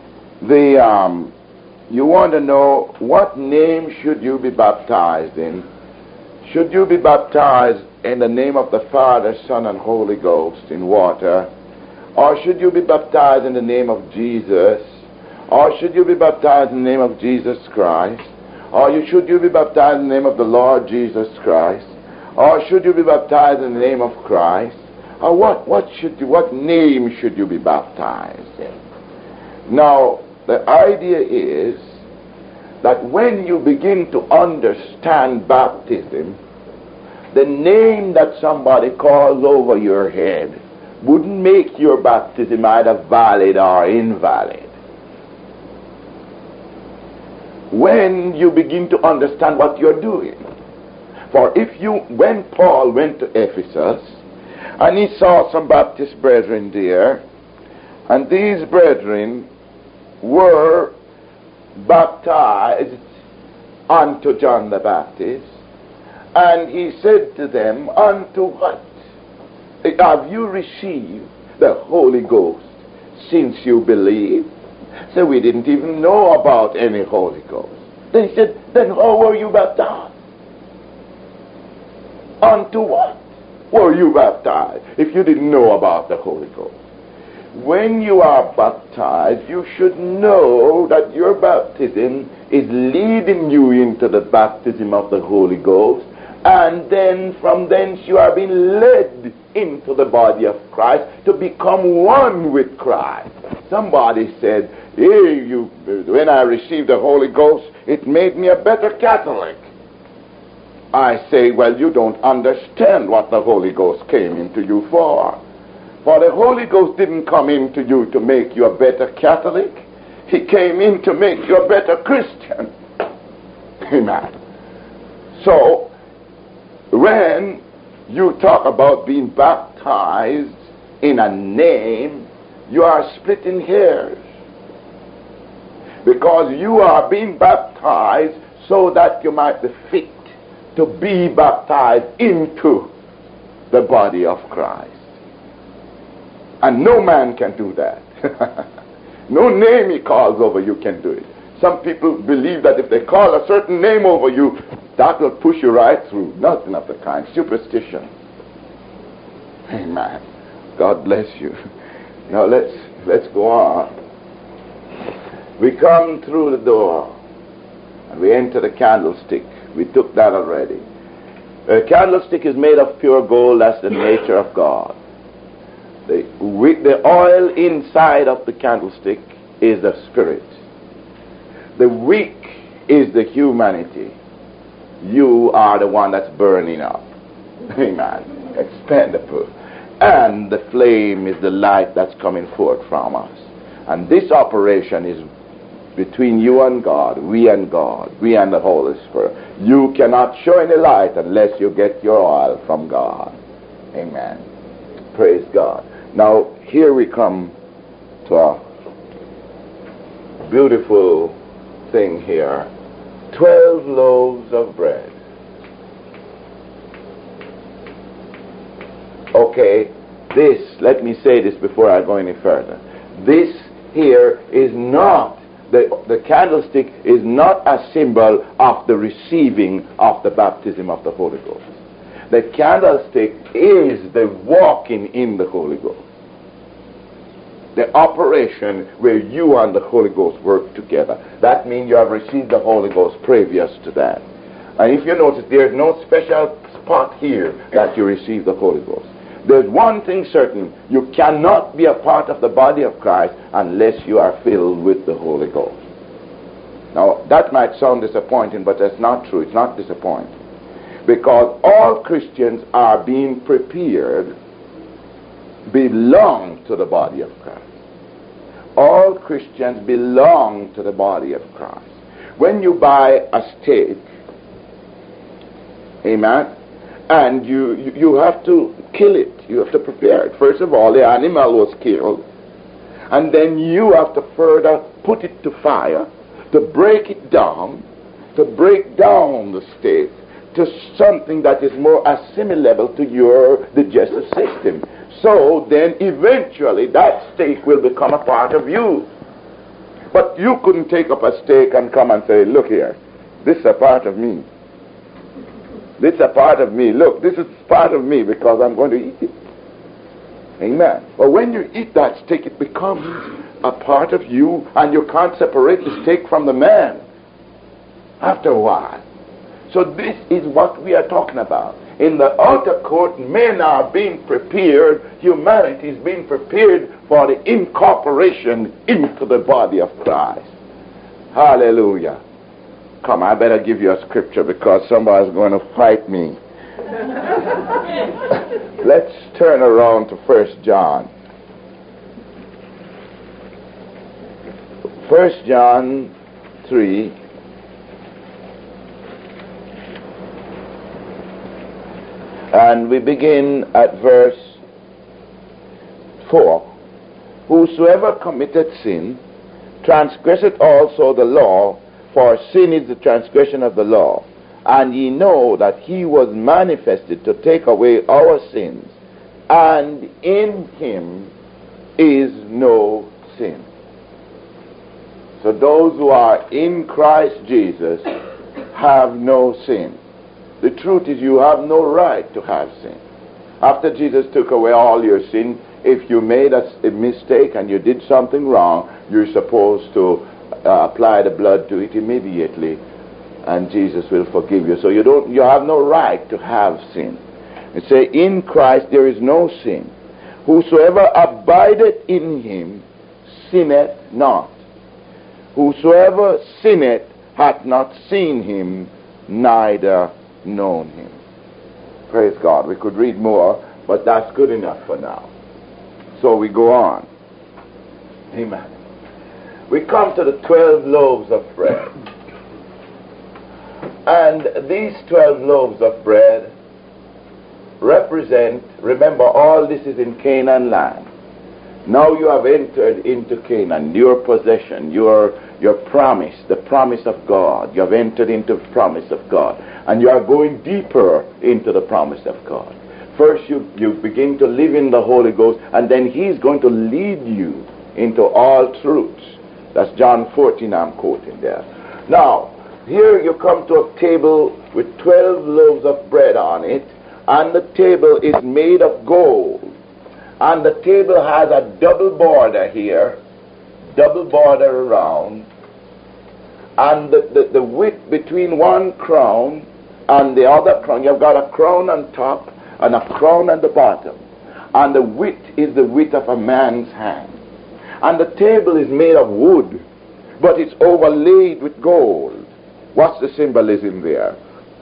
You want to know what name should you be baptized in? Should you be baptized in the name of the Father, Son, and Holy Ghost in water? Or should you be baptized in the name of Jesus? Or should you be baptized in the name of Jesus Christ? Or should you be baptized in the name of the Lord Jesus Christ? Or should you be baptized in the name of Christ? Or what name should you be baptized in? Now, the idea is that when you begin to understand baptism, the name that somebody calls over your head wouldn't make your baptism either valid or invalid. When you begin to understand what you're doing. For when Paul went to Ephesus, and he saw some Baptist brethren there, and these brethren were baptized unto John the Baptist, and he said to them, unto what? Have you received the Holy Ghost since you believed? So we didn't even know about any Holy Ghost. Then he said, then how were you baptized? Unto what were you baptized if you didn't know about the Holy Ghost? When you are baptized, you should know that your baptism is leading you into the baptism of the Holy Ghost, and then from thence you are being led into the body of Christ to become one with Christ. Somebody said, hey, when I received the Holy Ghost, it made me a better Catholic. I say, well, you don't understand what the Holy Ghost came into you for. For the Holy Ghost didn't come into you to make you a better Catholic. He came in to make you a better Christian. Amen. So, when you talk about being baptized in a name, you are splitting hairs. Because you are being baptized so that you might be fit to be baptized into the body of Christ. And no man can do that. No name he calls over you can do it. Some people believe that if they call a certain name over you, that will push you right through. Nothing of the kind. Superstition. Amen. God bless you. Now let's go on. We come through the door and we enter the candlestick. We took that already. A candlestick is made of pure gold. That's the nature of God. The oil inside of the candlestick is the spirit. The wick is the humanity. You are the one that's burning up. Amen. Expendable. And the flame is the light that's coming forth from us. And this operation is between you and God, we and the Holy Spirit. You cannot show any light unless you get your oil from God. Amen. Praise God. Now, here we come to a beautiful thing here. 12 loaves of bread. Okay, let me say this before I go any further. This here is not, the candlestick is not a symbol of the receiving of the baptism of the Holy Ghost. The candlestick is the walking in the Holy Ghost. The operation where you and the Holy Ghost work together. That means you have received the Holy Ghost previous to that. And if you notice, there is no special spot here that you receive the Holy Ghost. There's one thing certain. You cannot be a part of the body of Christ unless you are filled with the Holy Ghost. Now, that might sound disappointing, but that's not true. It's not disappointing. Because all Christians are being prepared, belong to the body of Christ. All Christians belong to the body of Christ. When you buy a steak, amen, and you have to kill it, you have to prepare it. First of all, the animal was killed, and then you have to further put it to fire, to break it down, to break down the steak, to something that is more assimilable to your digestive system. So then eventually that steak will become a part of you. But you couldn't take up a steak and come and say, look here, this is a part of me. This is a part of me. Look, this is part of me because I'm going to eat it. Amen. But when you eat that steak, it becomes a part of you, and you can't separate the steak from the man after a while. So this is what we are talking about. In the outer court, men are being prepared, humanity is being prepared for the incorporation into the body of Christ. Hallelujah. Come, I better give you a scripture because somebody's going to fight me. Let's turn around to 1 John. 1 John 3. And we begin at verse 4. Whosoever committeth sin, transgresseth also the law, for sin is the transgression of the law. And ye know that he was manifested to take away our sins, and in him is no sin. So those who are in Christ Jesus have no sin. The truth is, you have no right to have sin. After Jesus took away all your sin, if you made a mistake and you did something wrong, you're supposed to apply the blood to it immediately, and Jesus will forgive you. So you have no right to have sin. It say, in Christ there is no sin. Whosoever abideth in him sinneth not. Whosoever sinneth hath not seen him, neither known him. Praise God. We could read more, but that's good enough for now. So we go on. Amen. We come to the 12 loaves of bread. And these 12 loaves of bread represent, remember, all this is in Canaan land. Now you have entered into Canaan, your possession, your promise, the promise of God. You have entered into the promise of God. And you are going deeper into the promise of God. First you begin to live in the Holy Ghost, and then He's going to lead you into all truths. That's John 14 I'm quoting there. Now, here you come to a table with 12 loaves of bread on it, and the table is made of gold. And the table has a double border here, double border around, and the width between one crown and the other crown, you've got a crown on top and a crown at the bottom, and the width is the width of a man's hand. And the table is made of wood, but it's overlaid with gold. What's the symbolism there?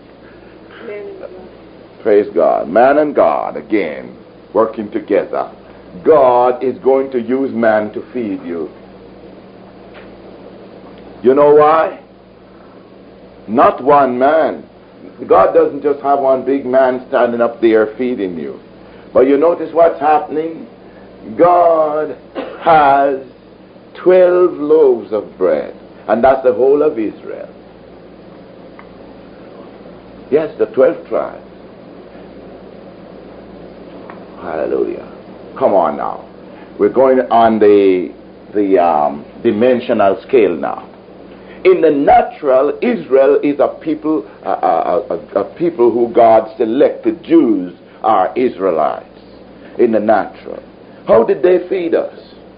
Praise God. Man and God, again, working together. God is going to use man to feed you. You know why? Not one man. God doesn't just have one big man standing up there feeding you. But you notice what's happening? God has 12 loaves of bread, and that's the whole of Israel. Yes, the 12 tribes. Hallelujah. Come on now. We're going on the dimensional scale now. In the natural, Israel is a people who God selected. Jews are Israelites. In the natural. How did they feed us?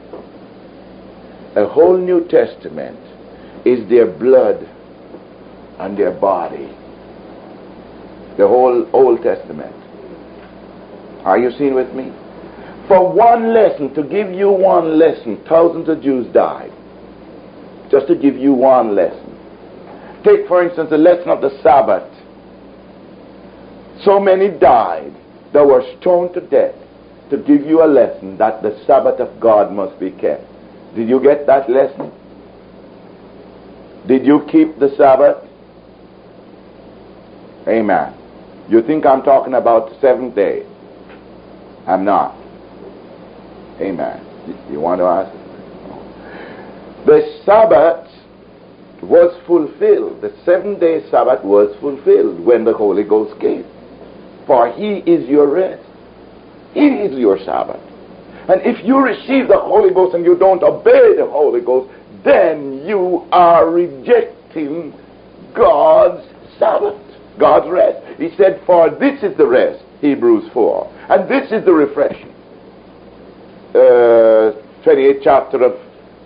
A whole New Testament is their blood and their body. The whole Old Testament. Are you seeing with me? For one lesson, to give you one lesson, thousands of Jews died. Just to give you one lesson. Take, for instance, the lesson of the Sabbath. So many died that were stoned to death to give you a lesson that the Sabbath of God must be kept. Did you get that lesson? Did you keep the Sabbath? Amen. You think I'm talking about the seventh day? I'm not. Amen. You want to ask? The Sabbath was fulfilled. The 7-day Sabbath was fulfilled when the Holy Ghost came. For He is your rest. He is your Sabbath. And if you receive the Holy Ghost and you don't obey the Holy Ghost, then you are rejecting God's Sabbath, God's rest. He said, for this is the rest, Hebrews 4. And this is the refreshing. 28th chapter of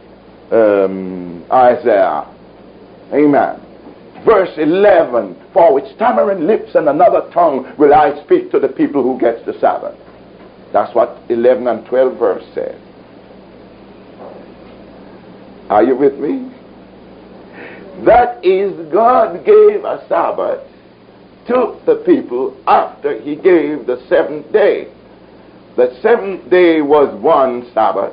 Isaiah. Amen. Verse 11, for with stammering lips and another tongue will I speak to the people who gets the Sabbath. That's what 11 and 12 verse says. Are you with me? That is, God gave a Sabbath to the people after He gave the 7th day. The 7th day was one Sabbath,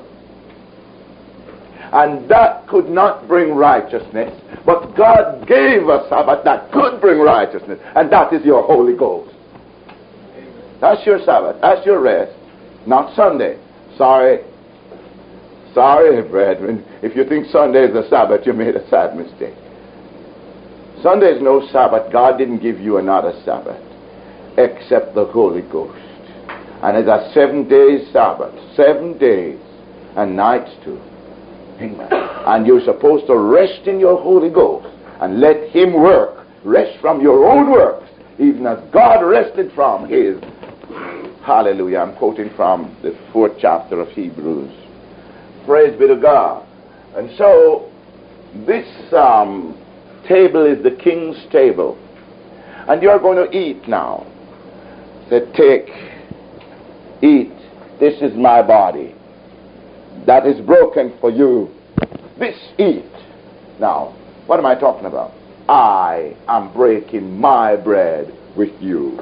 and that could not bring righteousness, but God gave a Sabbath that could bring righteousness, and that is your Holy Ghost. That's your Sabbath. That's your rest. Not Sunday. Sorry, brethren. If you think Sunday is a Sabbath, you made a sad mistake. Sunday is no Sabbath. God didn't give you another Sabbath except the Holy Ghost. And it's a 7-day Sabbath. 7 days and nights too. Amen. And you're supposed to rest in your Holy Ghost and let Him work. Rest from your own works, even as God rested from His. Hallelujah. I'm quoting from the 4th chapter of Hebrews. Praise be to God. And so, this table is the King's table. And you're going to eat now. Say, take, eat. This is my body that is broken for you. This eat. Now, what am I talking about? I am breaking my bread with you.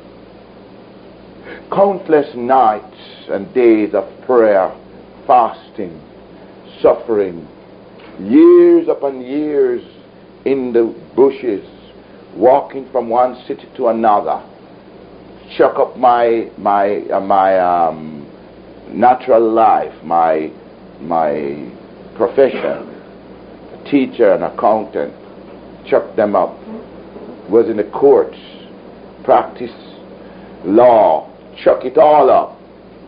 Countless nights and days of prayer, fasting, suffering, years upon years in the bushes, walking from one city to another, chuck up my natural life, my profession, teacher and accountant, chuck them up. Was in the courts, practice law, chuck it all up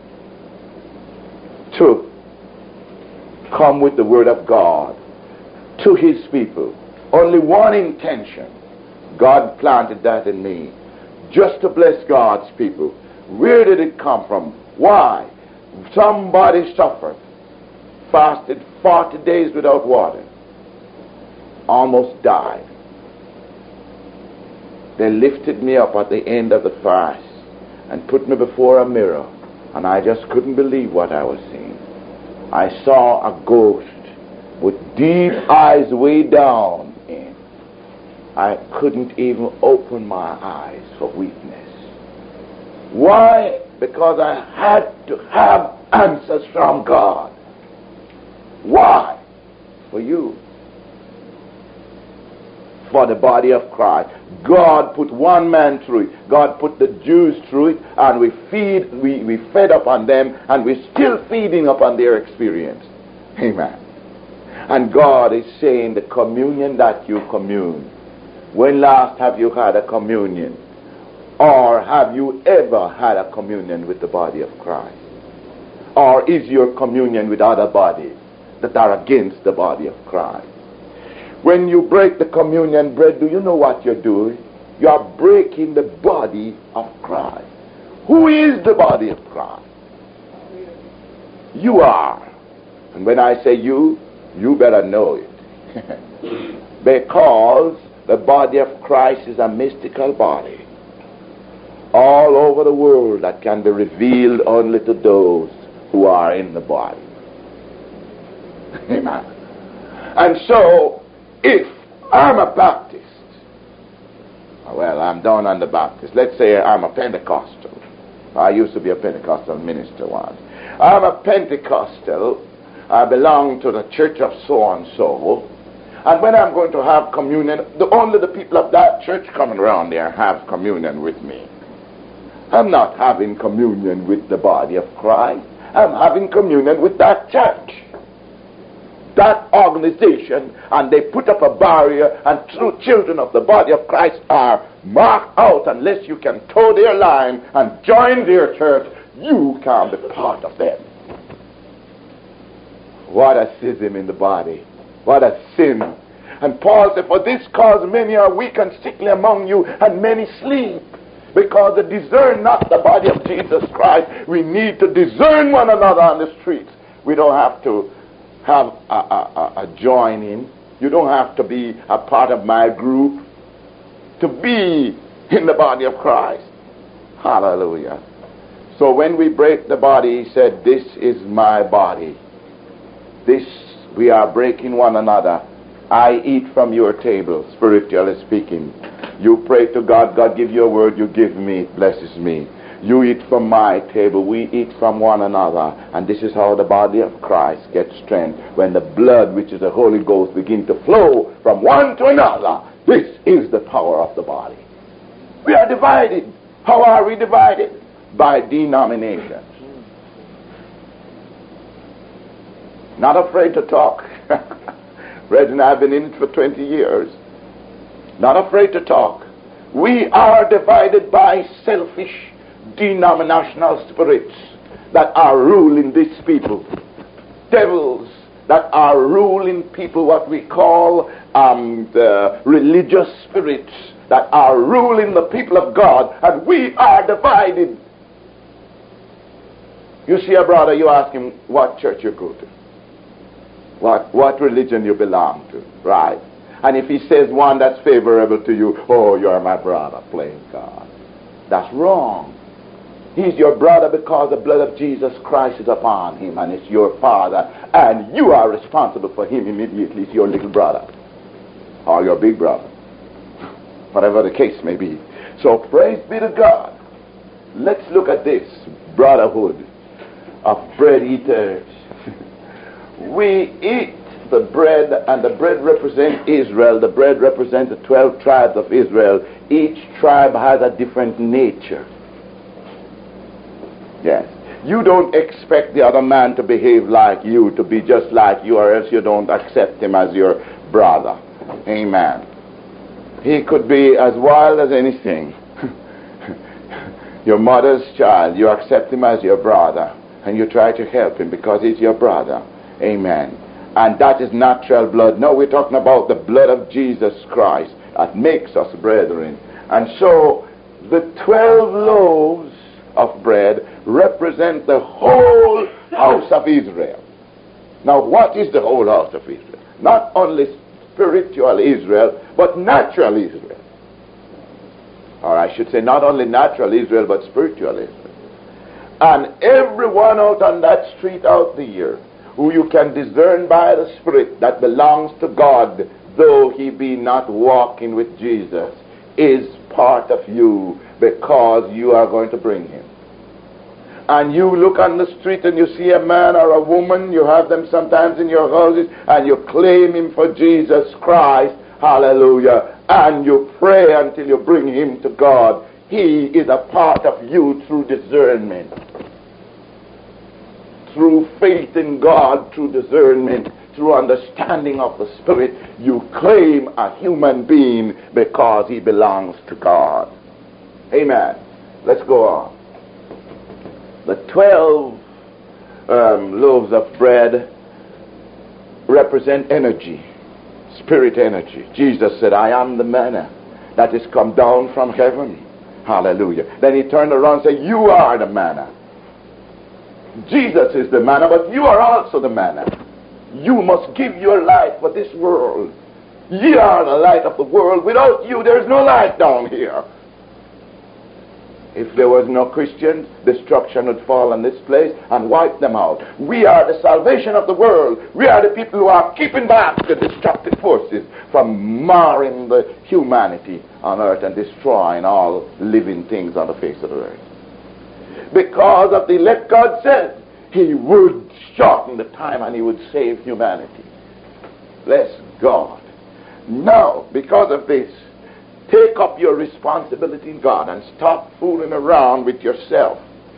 to come with the Word of God to His people. Only one intention. God planted that in me, just to bless God's people. Where did it come from? Why? Somebody suffered, fasted 40 days without water, almost died. They lifted me up at the end of the fast and put me before a mirror, and I just couldn't believe what I was seeing. I saw a ghost with deep eyes way down in. I couldn't even open my eyes for weakness. Why? Because I had to have answers from God. Why? For you. For the body of Christ. God put one man through it. God put the Jews through it, and we fed upon them, and we're still feeding upon their experience. Amen. And God is saying the communion that you commune. When last have you had a communion? Or have you ever had a communion with the body of Christ? Or is your communion with other bodies that are against the body of Christ? When you break the communion bread, do you know what you're doing? You are breaking the body of Christ. Who is the body of Christ? You are. And when I say you better know it. Because the body of Christ is a mystical body all over the world that can be revealed only to those who are in the body. Amen. And so, if I'm a Baptist, well, I'm down on the Baptist. Let's say I'm a Pentecostal. I used to be a Pentecostal minister once. I'm a Pentecostal. I belong to the church of so-and-so. And when I'm going to have communion, only the people of that church coming around there have communion with me. I'm not having communion with the body of Christ. I'm having communion with that church. that organization, and they put up a barrier, and true children of the body of Christ are marked out. Unless you can toe their line and join their church, you can't be part of them. What a schism in the body. What a sin. And Paul said, for this cause many are weak and sickly among you, and many sleep, because they discern not the body of Jesus Christ. We need to discern one another on the streets. We don't have to have a join in. You don't have to be a part of my group to be in the body of Christ. Hallelujah. So when we break the body, he said, this is my body. This, we are breaking one another. I eat from your table, spiritually speaking. You pray to God, God give you a word, you give me, it blesses me. You eat from my table, we eat from one another. And this is how the body of Christ gets strength. When the blood, which is the Holy Ghost, begins to flow from one to another. This is the power of the body. We are divided. How are we divided? By denominations. Not afraid to talk. Red and I have been in it for 20 years. Not afraid to talk. We are divided by selfish denominational spirits that are ruling these people. Devils that are ruling people, what we call the religious spirits that are ruling the people of God, and we are divided. You see a brother, you ask him what church you go to, what religion you belong to, right? And if he says one that's favorable to you, oh, you're my brother, playing God. That's wrong. He's your brother because the blood of Jesus Christ is upon him, and it's your father, and you are responsible for him immediately. It's your little brother or your big brother, whatever the case may be. So praise be to God. Let's look at this brotherhood of bread eaters. We eat the bread, and the bread represents Israel. The bread represents the 12 tribes of Israel. Each tribe has a different nature. Yes. You don't expect the other man to behave like you, to be just like you, or else you don't accept him as your brother. Amen. He could be as wild as anything. Your mother's child, you accept him as your brother, and you try to help him because he's your brother. Amen. And that is natural blood. No, we're talking about the blood of Jesus Christ that makes us brethren. And so the 12 loaves of bread represent the whole house of Israel. Now, what is the whole house of Israel? Not only spiritual Israel, but natural Israel. Or I should say not only natural Israel, but spiritual Israel. And everyone out on that street out there who you can discern by the Spirit that belongs to God, though he be not walking with Jesus, is part of you because you are going to bring him. And you look on the street and you see a man or a woman, you have them sometimes in your houses, and you claim him for Jesus Christ, hallelujah, and you pray until you bring him to God. He is a part of you through discernment. Through faith in God, through discernment, through understanding of the Spirit, you claim a human being because he belongs to God. Amen. Let's go on. The 12 loaves of bread represent energy, spirit energy. Jesus said, I am the manna that is come down from heaven. Hallelujah. Then he turned around and said, you are the manna. Jesus is the manna, but you are also the manna. You must give your life for this world. Ye are the light of the world. Without you, there is no light down here. If there was no Christians, destruction would fall on this place and wipe them out. We are the salvation of the world. We are the people who are keeping back the destructive forces from marring the humanity on earth and destroying all living things on the face of the earth. Because of the elect, God said he would shorten the time and he would save humanity. Bless God. Now, because of this, take up your responsibility in God and stop fooling around with yourself.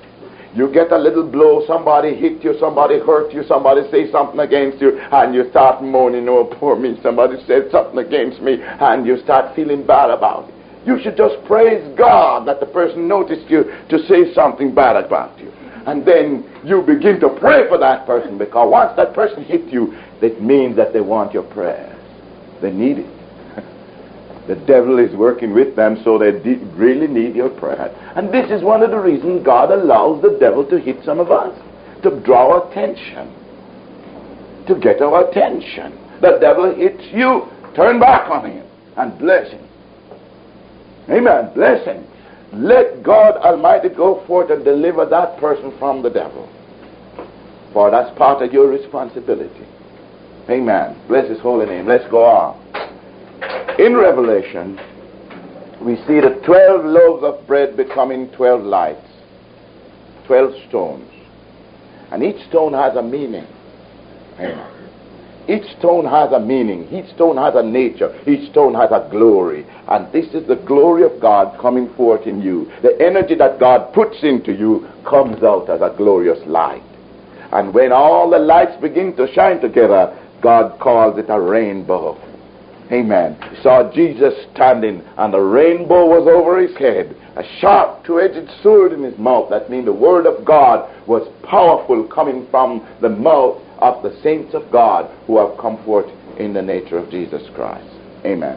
You get a little blow, somebody hit you, somebody hurt you, somebody say something against you, and you start moaning, oh, poor me, somebody said something against me, and you start feeling bad about it. You should just praise God that the person noticed you to say something bad about you. And then you begin to pray for that person, because once that person hits you, it means that they want your prayers. They need it. The devil is working with them, so they really need your prayer. And this is one of the reasons God allows the devil to hit some of us, to draw our attention, to get our attention. The devil hits you, turn back on him and bless him. Amen. Bless him. Let God Almighty go forth and deliver that person from the devil, for that's part of your responsibility. Amen. Bless his holy name. Let's go on. In Revelation, we see the 12 loaves of bread becoming 12 lights, 12 stones. And each stone has a meaning. Amen. Each stone has a meaning. Each stone has a nature. Each stone has a glory. And this is the glory of God coming forth in you. The energy that God puts into you comes out as a glorious light. And when all the lights begin to shine together, God calls it a rainbow. Amen. You saw Jesus standing, and the rainbow was over his head, a sharp two-edged sword in his mouth. That means the word of God was powerful, coming from the mouth of the saints of God who have come forth in the nature of Jesus Christ. Amen.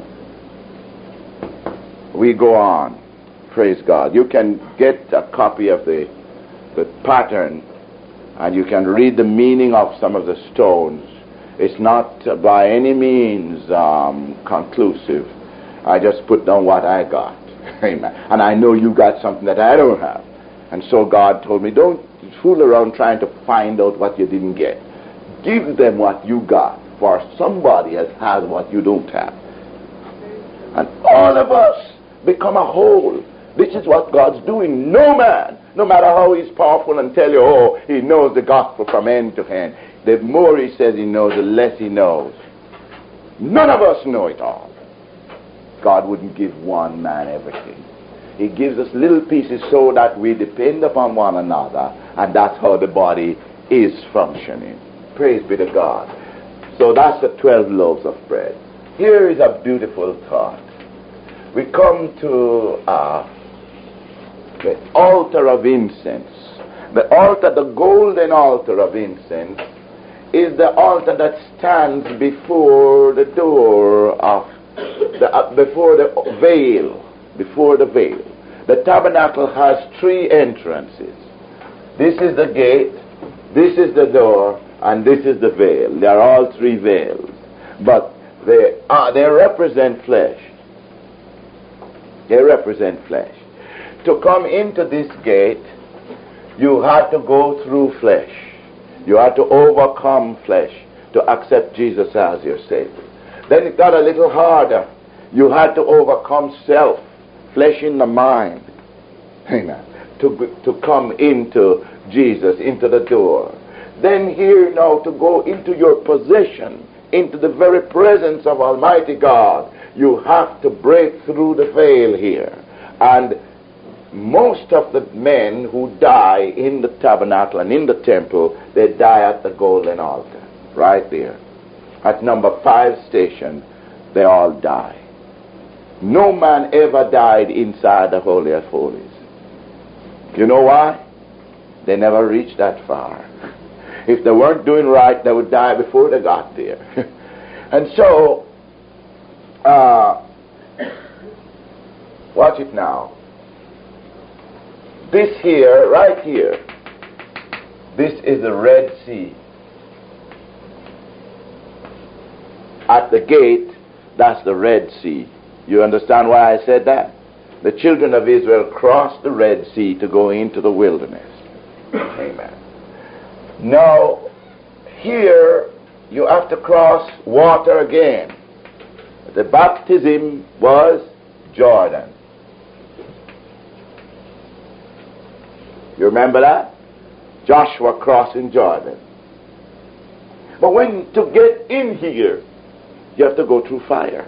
We go on. Praise God. You can get a copy of the pattern, and you can read the meaning of some of the stones. It's not by any means conclusive. I just put down what I got. Amen. And I know you got something that I don't have. And so God told me, don't fool around trying to find out what you didn't get. Give them what you got, for somebody else has what you don't have. And all of us become a whole. This is what God's doing. No man, no matter how he's powerful and tell you, oh, he knows the gospel from end to end. The more he says he knows, the less he knows. None of us know it all. God wouldn't give one man everything. He gives us little pieces so that we depend upon one another, and that's how the body is functioning. Praise be to God. So that's the 12 loaves of bread. Here is a beautiful thought. We come to the altar of incense. The altar, the golden altar of incense, is the altar that stands before the door of before the veil. Before the veil. The tabernacle has 3 entrances. This is the gate, this is the door, and this is the veil. They are all 3 veils. But they represent flesh. They represent flesh. To come into this gate, you had to go through flesh. You had to overcome flesh to accept Jesus as your Savior. Then it got a little harder. You had to overcome self, flesh in the mind. Amen. To come into Jesus, into the door. Then here now to go into your position, into the very presence of Almighty God, you have to break through the veil here. And most of the men who die in the tabernacle and in the temple, they die at the golden altar, right there. At number 5 station, they all die. No man ever died inside the Holy of Holies. You know why? They never reached that far. If they weren't doing right, they would die before they got there. And so, watch it now. This here, right here, this is the Red Sea. At the gate, that's the Red Sea. You understand why I said that? The children of Israel crossed the Red Sea to go into the wilderness. Amen. Now, here you have to cross water again. The baptism was Jordan. You remember that? Joshua crossing Jordan. But when to get in here, you have to go through fire.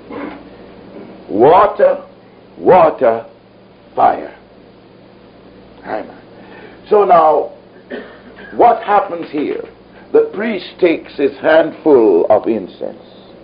Water, water, fire. Amen. So now, what happens here? The priest takes his handful of incense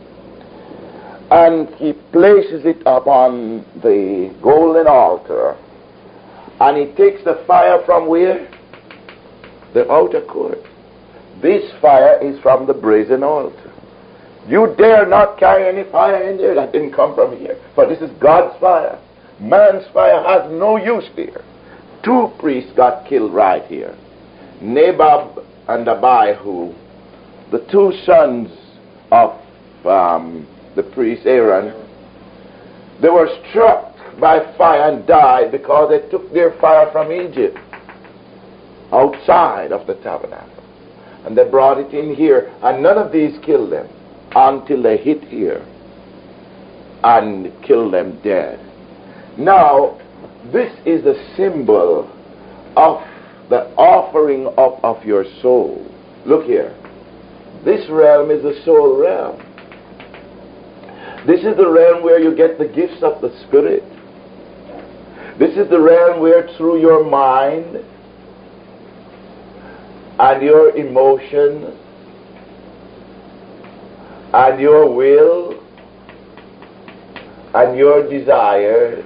and he places it upon the golden altar, and he takes the fire from where? The outer court. This fire is from the brazen altar. You dare not carry any fire in there that didn't come from here, for this is God's fire. Man's fire has no use there. 2 priests got killed right here. Nadab and Abihu, the 2 sons of the priest Aaron, they were struck by fire and died because they took their fire from Egypt outside of the tabernacle. And they brought it in here, and none of these killed them until they hit here and killed them dead. Now, this is the symbol of the offering up of your soul. Look here. This realm is the soul realm. This is the realm where you get the gifts of the Spirit. This is the realm where through your mind and your emotions and your will and your desires,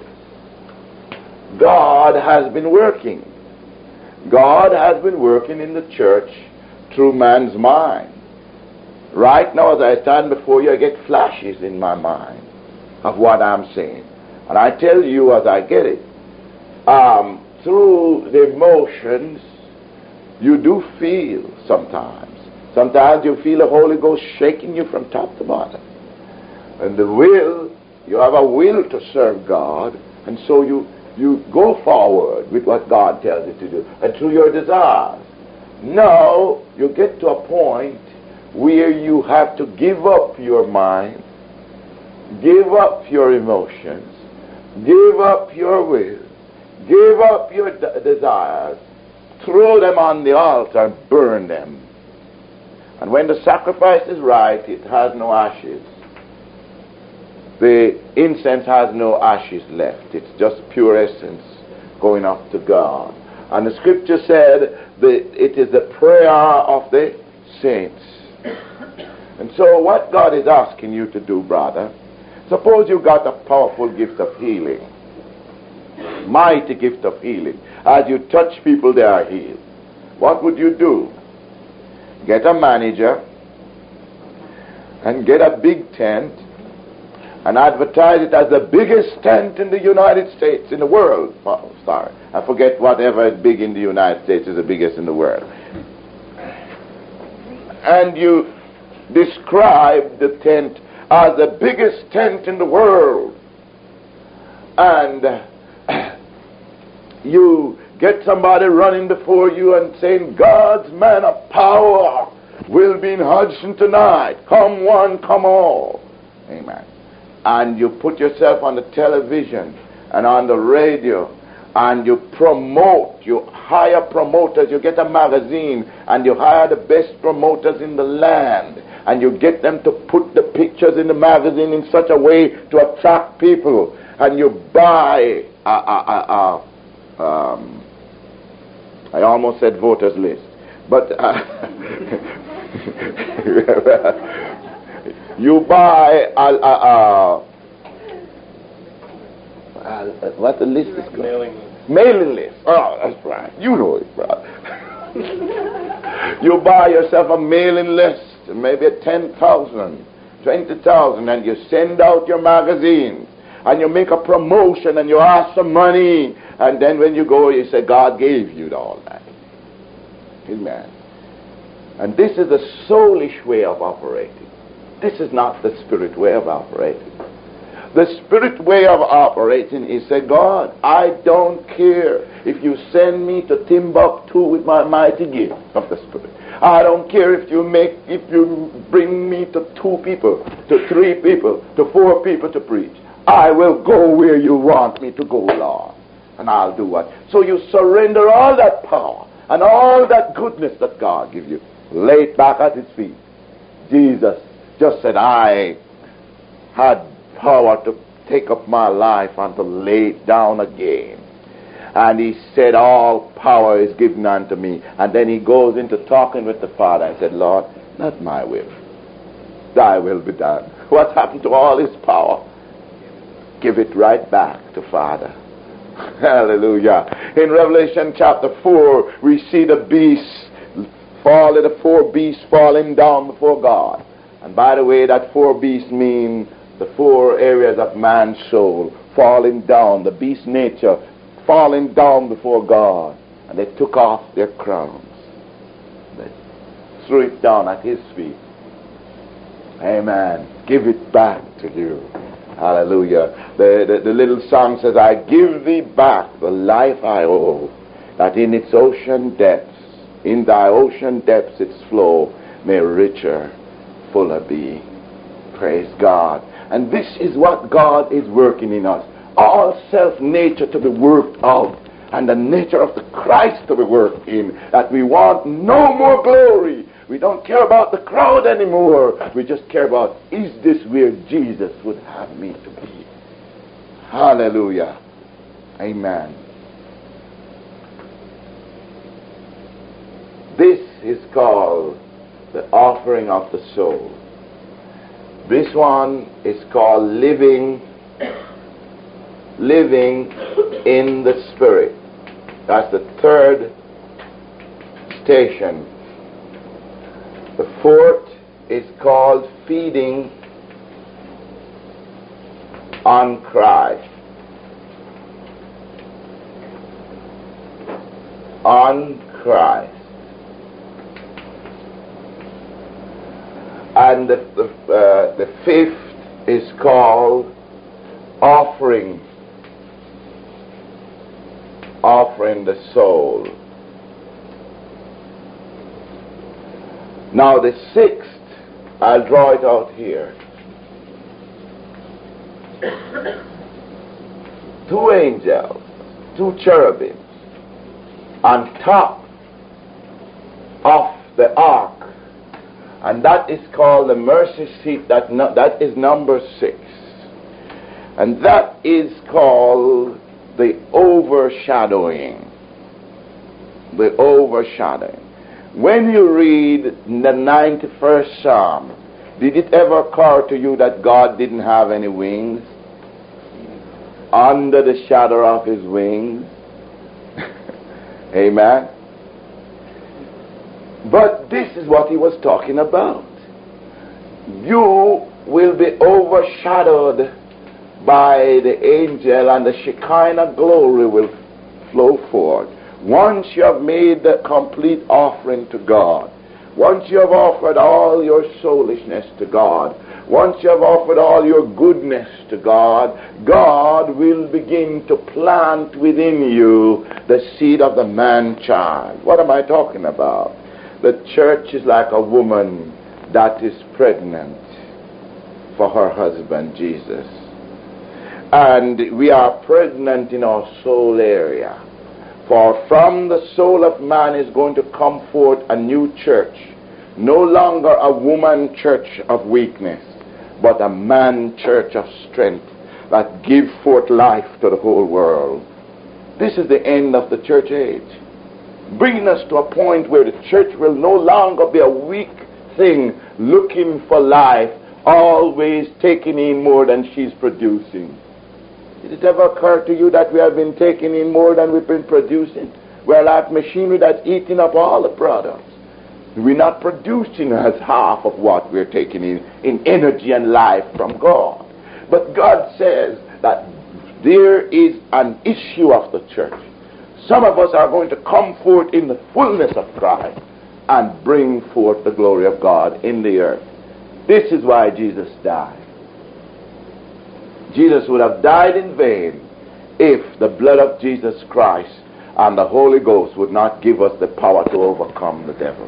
God has been working. God has been working in the church through man's mind. Right now, as I stand before you, I get flashes in my mind of what I'm saying. And I tell you as I get it, through the emotions, you do feel sometimes. Sometimes you feel the Holy Ghost shaking you from top to bottom. And the will, you have a will to serve God, and so you go forward with what God tells you to do, and through your desires. Now, you get to a point where you have to give up your mind, give up your emotions, give up your will, give up your desires, throw them on the altar and burn them. And when the sacrifice is right, it has no ashes. The incense has no ashes left. It's just pure essence going up to God. And the scripture said that it is the prayer of the saints. And so what God is asking you to do, brother, suppose you got a powerful gift of healing, mighty gift of healing. As you touch people, they are healed. What would you do? Get a manager and get a big tent and advertise it as the biggest tent in the United States, in the world. Oh, sorry, I forget whatever is big in the United States is the biggest in the world. And you describe the tent as the biggest tent in the world. And you get somebody running before you and saying, God's man of power will be in Hudson tonight. Come one, come all. Amen. And you put yourself on the television and on the radio, and you promote, you hire promoters, you get a magazine, and you hire the best promoters in the land, and you get them to put the pictures in the magazine in such a way to attract people, and you buy I almost said voters list, but you buy what the list is called? Mailing list. Oh, that's right. You know it, brother. You buy yourself a mailing list, maybe 10,000, 20,000, and you send out your magazine, and you make a promotion, and you ask for money, and then when you go, you say, God gave you all that. Amen. And this is the soulish way of operating. This is not the spirit way of operating. The spirit way of operating is say, God, I don't care if you send me to Timbuktu with my mighty gift of the spirit. I don't care if you bring me to 2 people, to 3 people, to 4 people to preach. I will go where you want me to go, Lord. And I'll do what. So you surrender all that power and all that goodness that God gives you. Lay it back at his feet. Jesus just said, I had power to take up my life and to lay it down again. And he said, all power is given unto me. And then he goes into talking with the Father and said, Lord, not my will, thy will be done. What happened to all his power? Give it right back to Father. Hallelujah. In Revelation chapter 4, we see the beasts falling, the four beasts falling down before God. And by the way, that four beasts mean the four areas of man's soul falling down, the beast nature falling down before God. And they took off their crowns. They threw it down at his feet. Amen. Give it back to you. Hallelujah. The little song says, I give thee back the life I owe, that in its ocean depths, in thy ocean depths its flow may richer, fuller be. Praise God. And this is what God is working in us. All self-nature to be worked out, and the nature of the Christ to be worked in, that we want no more glory. We don't care about the crowd anymore. We just care about, is this where Jesus would have me to be? Hallelujah. Amen. This is called the offering of the soul. This one is called living in the Spirit. That's the third station. The fourth is called feeding on Christ. On Christ. And the fifth is called offering the soul. Now the sixth, I'll draw it out here. Two angels, two cherubims, on top of the ark, and that is called the mercy seat. That is number 6, and that is called the overshadowing. The overshadowing. When you read the 91st Psalm, did it ever occur to you that God didn't have any wings? Under the shadow of his wings. Amen. But this is what he was talking about. You will be overshadowed by the angel, and the Shekinah glory will flow forth. Once you have made the complete offering to God, once you have offered all your soulishness to God, once you have offered all your goodness to God, God will begin to plant within you the seed of the man-child. What am I talking about? The church is like a woman that is pregnant for her husband, Jesus. And we are pregnant in our soul area. For from the soul of man is going to come forth a new church. No longer a woman church of weakness, but a man church of strength that gives forth life to the whole world. This is the end of the church age. Bringing us to a point where the church will no longer be a weak thing looking for life, always taking in more than she's producing. Did it ever occur to you that we have been taking in more than we've been producing? We're like machinery that's eating up all the products. We're not producing as half of what we're taking in energy and life from God. But God says that there is an issue of the church. Some of us are going to come forth in the fullness of Christ and bring forth the glory of God in the earth. This is why Jesus died. Jesus would have died in vain if the blood of Jesus Christ and the Holy Ghost would not give us the power to overcome the devil.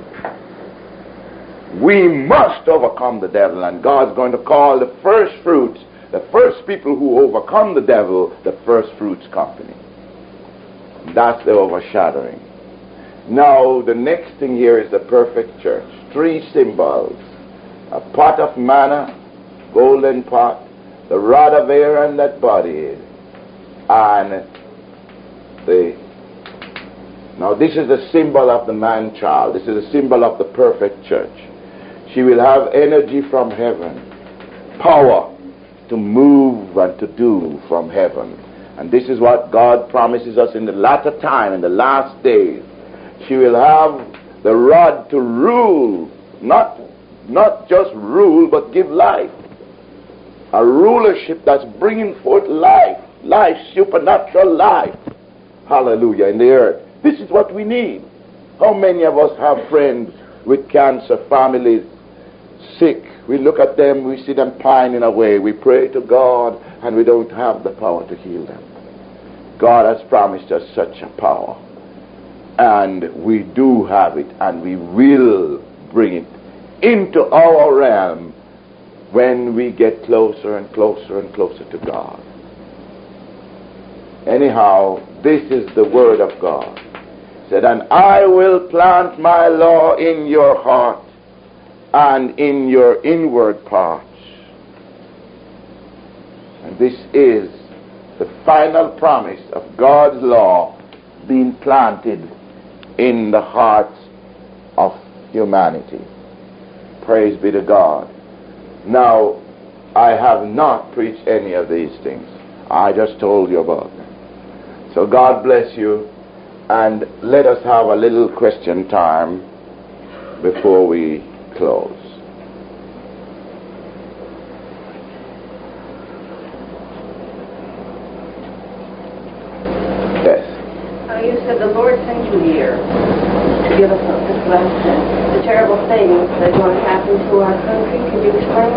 We must overcome the devil, and God's going to call the first fruits, the first people who overcome the devil, the first fruits company. That's the overshadowing. Now, the next thing here is the perfect church. 3 symbols. A pot of manna, golden pot, the rod of Aaron that body is, and Now this is the symbol of the man-child. This is a symbol of the perfect church. She will have energy from heaven, power to move and to do from heaven. And this is what God promises us in the latter time, in the last days. She will have the rod to rule, not just rule, but give life. A rulership that's bringing forth life, supernatural life. Hallelujah, in the earth. This is what we need. How many of us have friends with cancer, families sick? We look at them, we see them pining away. We pray to God, and we don't have the power to heal them. God has promised us such a power. And we do have it, and we will bring it into our realm when we get closer and closer and closer to God. Anyhow, this is the word of God. It said, and I will plant my law in your heart and in your inward parts. And this is the final promise of God's law being planted in the hearts of humanity. Praise be to God. Now, I have not preached any of these things. I just told you about them. So God bless you, and let us have a little question time before we close. Yes. You said the Lord sent you here to give us this lesson. The terrible things that are going to happen to our country. Could you explain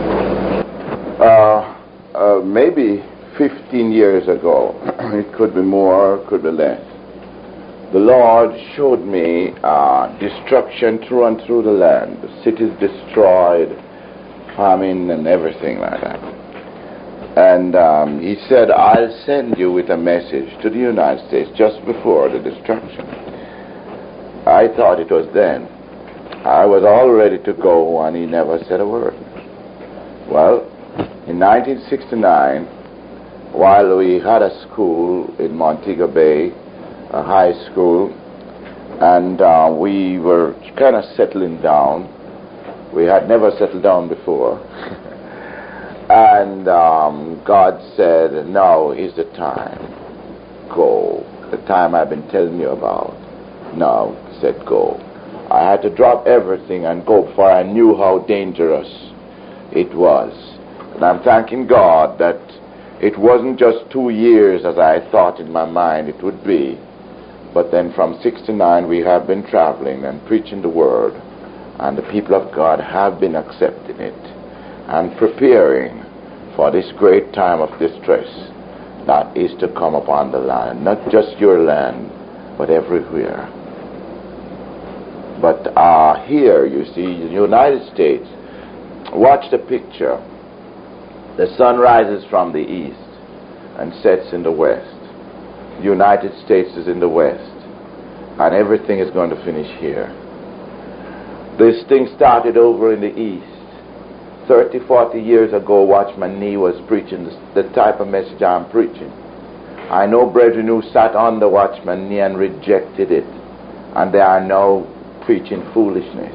that? Maybe 15 years ago. It could be more, could be less. The Lord showed me destruction through and through the land. The cities destroyed, famine and everything like that. And he said, I'll send you with a message to the United States just before the destruction. I thought it was then. I was all ready to go, and he never said a word. Well, in 1969, while we had a school in Montego Bay, a high school, and we were kind of settling down. We had never settled down before. And God said, now is the time. Go. The time I've been telling you about. Now, he said, go. I had to drop everything and go, for I knew how dangerous it was. And I'm thanking God that it wasn't just 2 years as I thought in my mind it would be. But then from 69 we have been traveling and preaching the word, and the people of God have been accepting it and preparing for this great time of distress that is to come upon the land. Not just your land, but everywhere. But here, you see, in the United States, watch the picture. The sun rises from the east and sets in the west. The United States is in the west, and everything is going to finish here. This thing started over in the east. 30, 40 years ago, Watchman Nee was preaching the type of message I'm preaching. I know brethren who sat on the Watchman Nee and rejected it, and they are now preaching foolishness.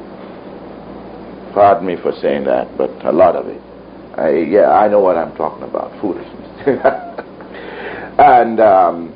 Pardon me for saying that, but a lot of it. I know what I'm talking about, foolishness. And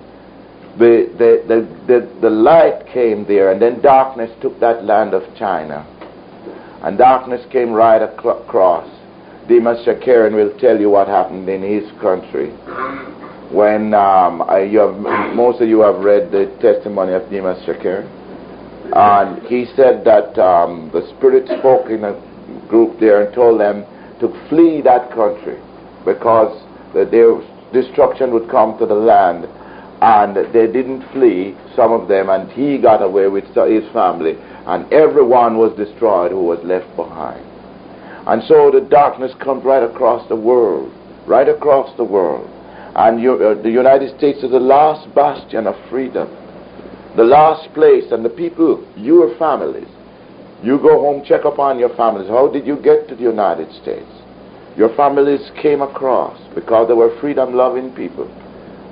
the light came there, and then darkness took that land of China. And darkness came right across. Demas Shakarian will tell you what happened in his country. When most of you have read the testimony of Demas Shakarian. And he said that the Spirit spoke in a group there and told them to flee that country because their destruction would come to the land. And they didn't flee, some of them, and he got away with his family. And everyone was destroyed who was left behind. And so the darkness comes right across the world. Right across the world. And the United States is the last bastion of freedom. The last place, and the people, your families. You go home, check upon your families. How did you get to the United States? Your families came across because they were freedom-loving people.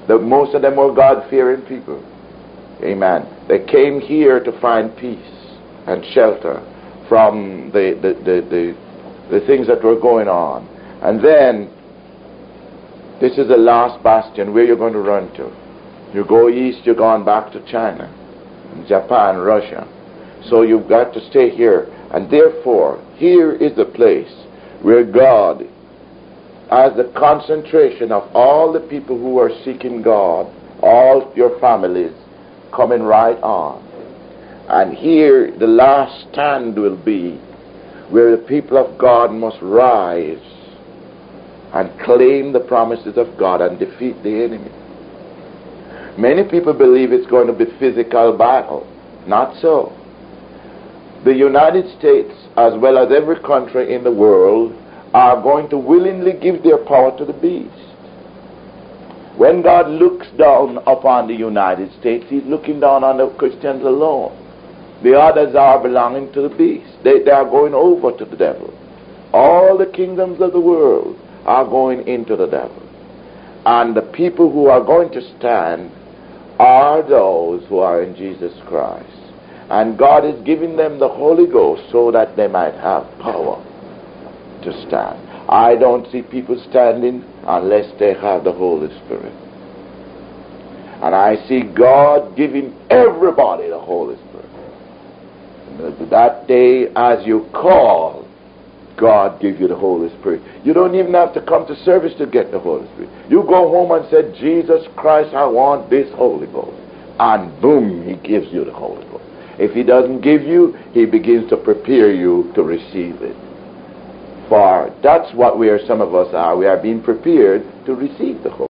Most of them were God-fearing people. Amen. They came here to find peace and shelter from the things that were going on. And then, this is the last bastion. Where you're going to run to? You go east, you're going back to China, Japan, Russia. So you've got to stay here. And therefore, here is the place where God, as the concentration of all the people who are seeking God, all your families coming right on. And here the last stand will be where the people of God must rise and claim the promises of God and defeat the enemy. Many people believe it's going to be physical battle. Not so. The United States, as well as every country in the world, are going to willingly give their power to the beast. When God looks down upon the United States, He's looking down on the Christians alone. The others are belonging to the beast. They are going over to the devil. All the kingdoms of the world are going into the devil. And the people who are going to stand are those who are in Jesus Christ. And God is giving them the Holy Ghost so that they might have power to stand. I don't see people standing unless they have the Holy Spirit. And I see God giving everybody the Holy Spirit. And that day, as you call, God gives you the Holy Spirit. You don't even have to come to service to get the Holy Spirit. You go home and say, Jesus Christ, I want this Holy Ghost. And boom, He gives you the Holy Ghost. If He doesn't give you, He begins to prepare you to receive it. For that's what some of us are. We are being prepared to receive the Holy Ghost.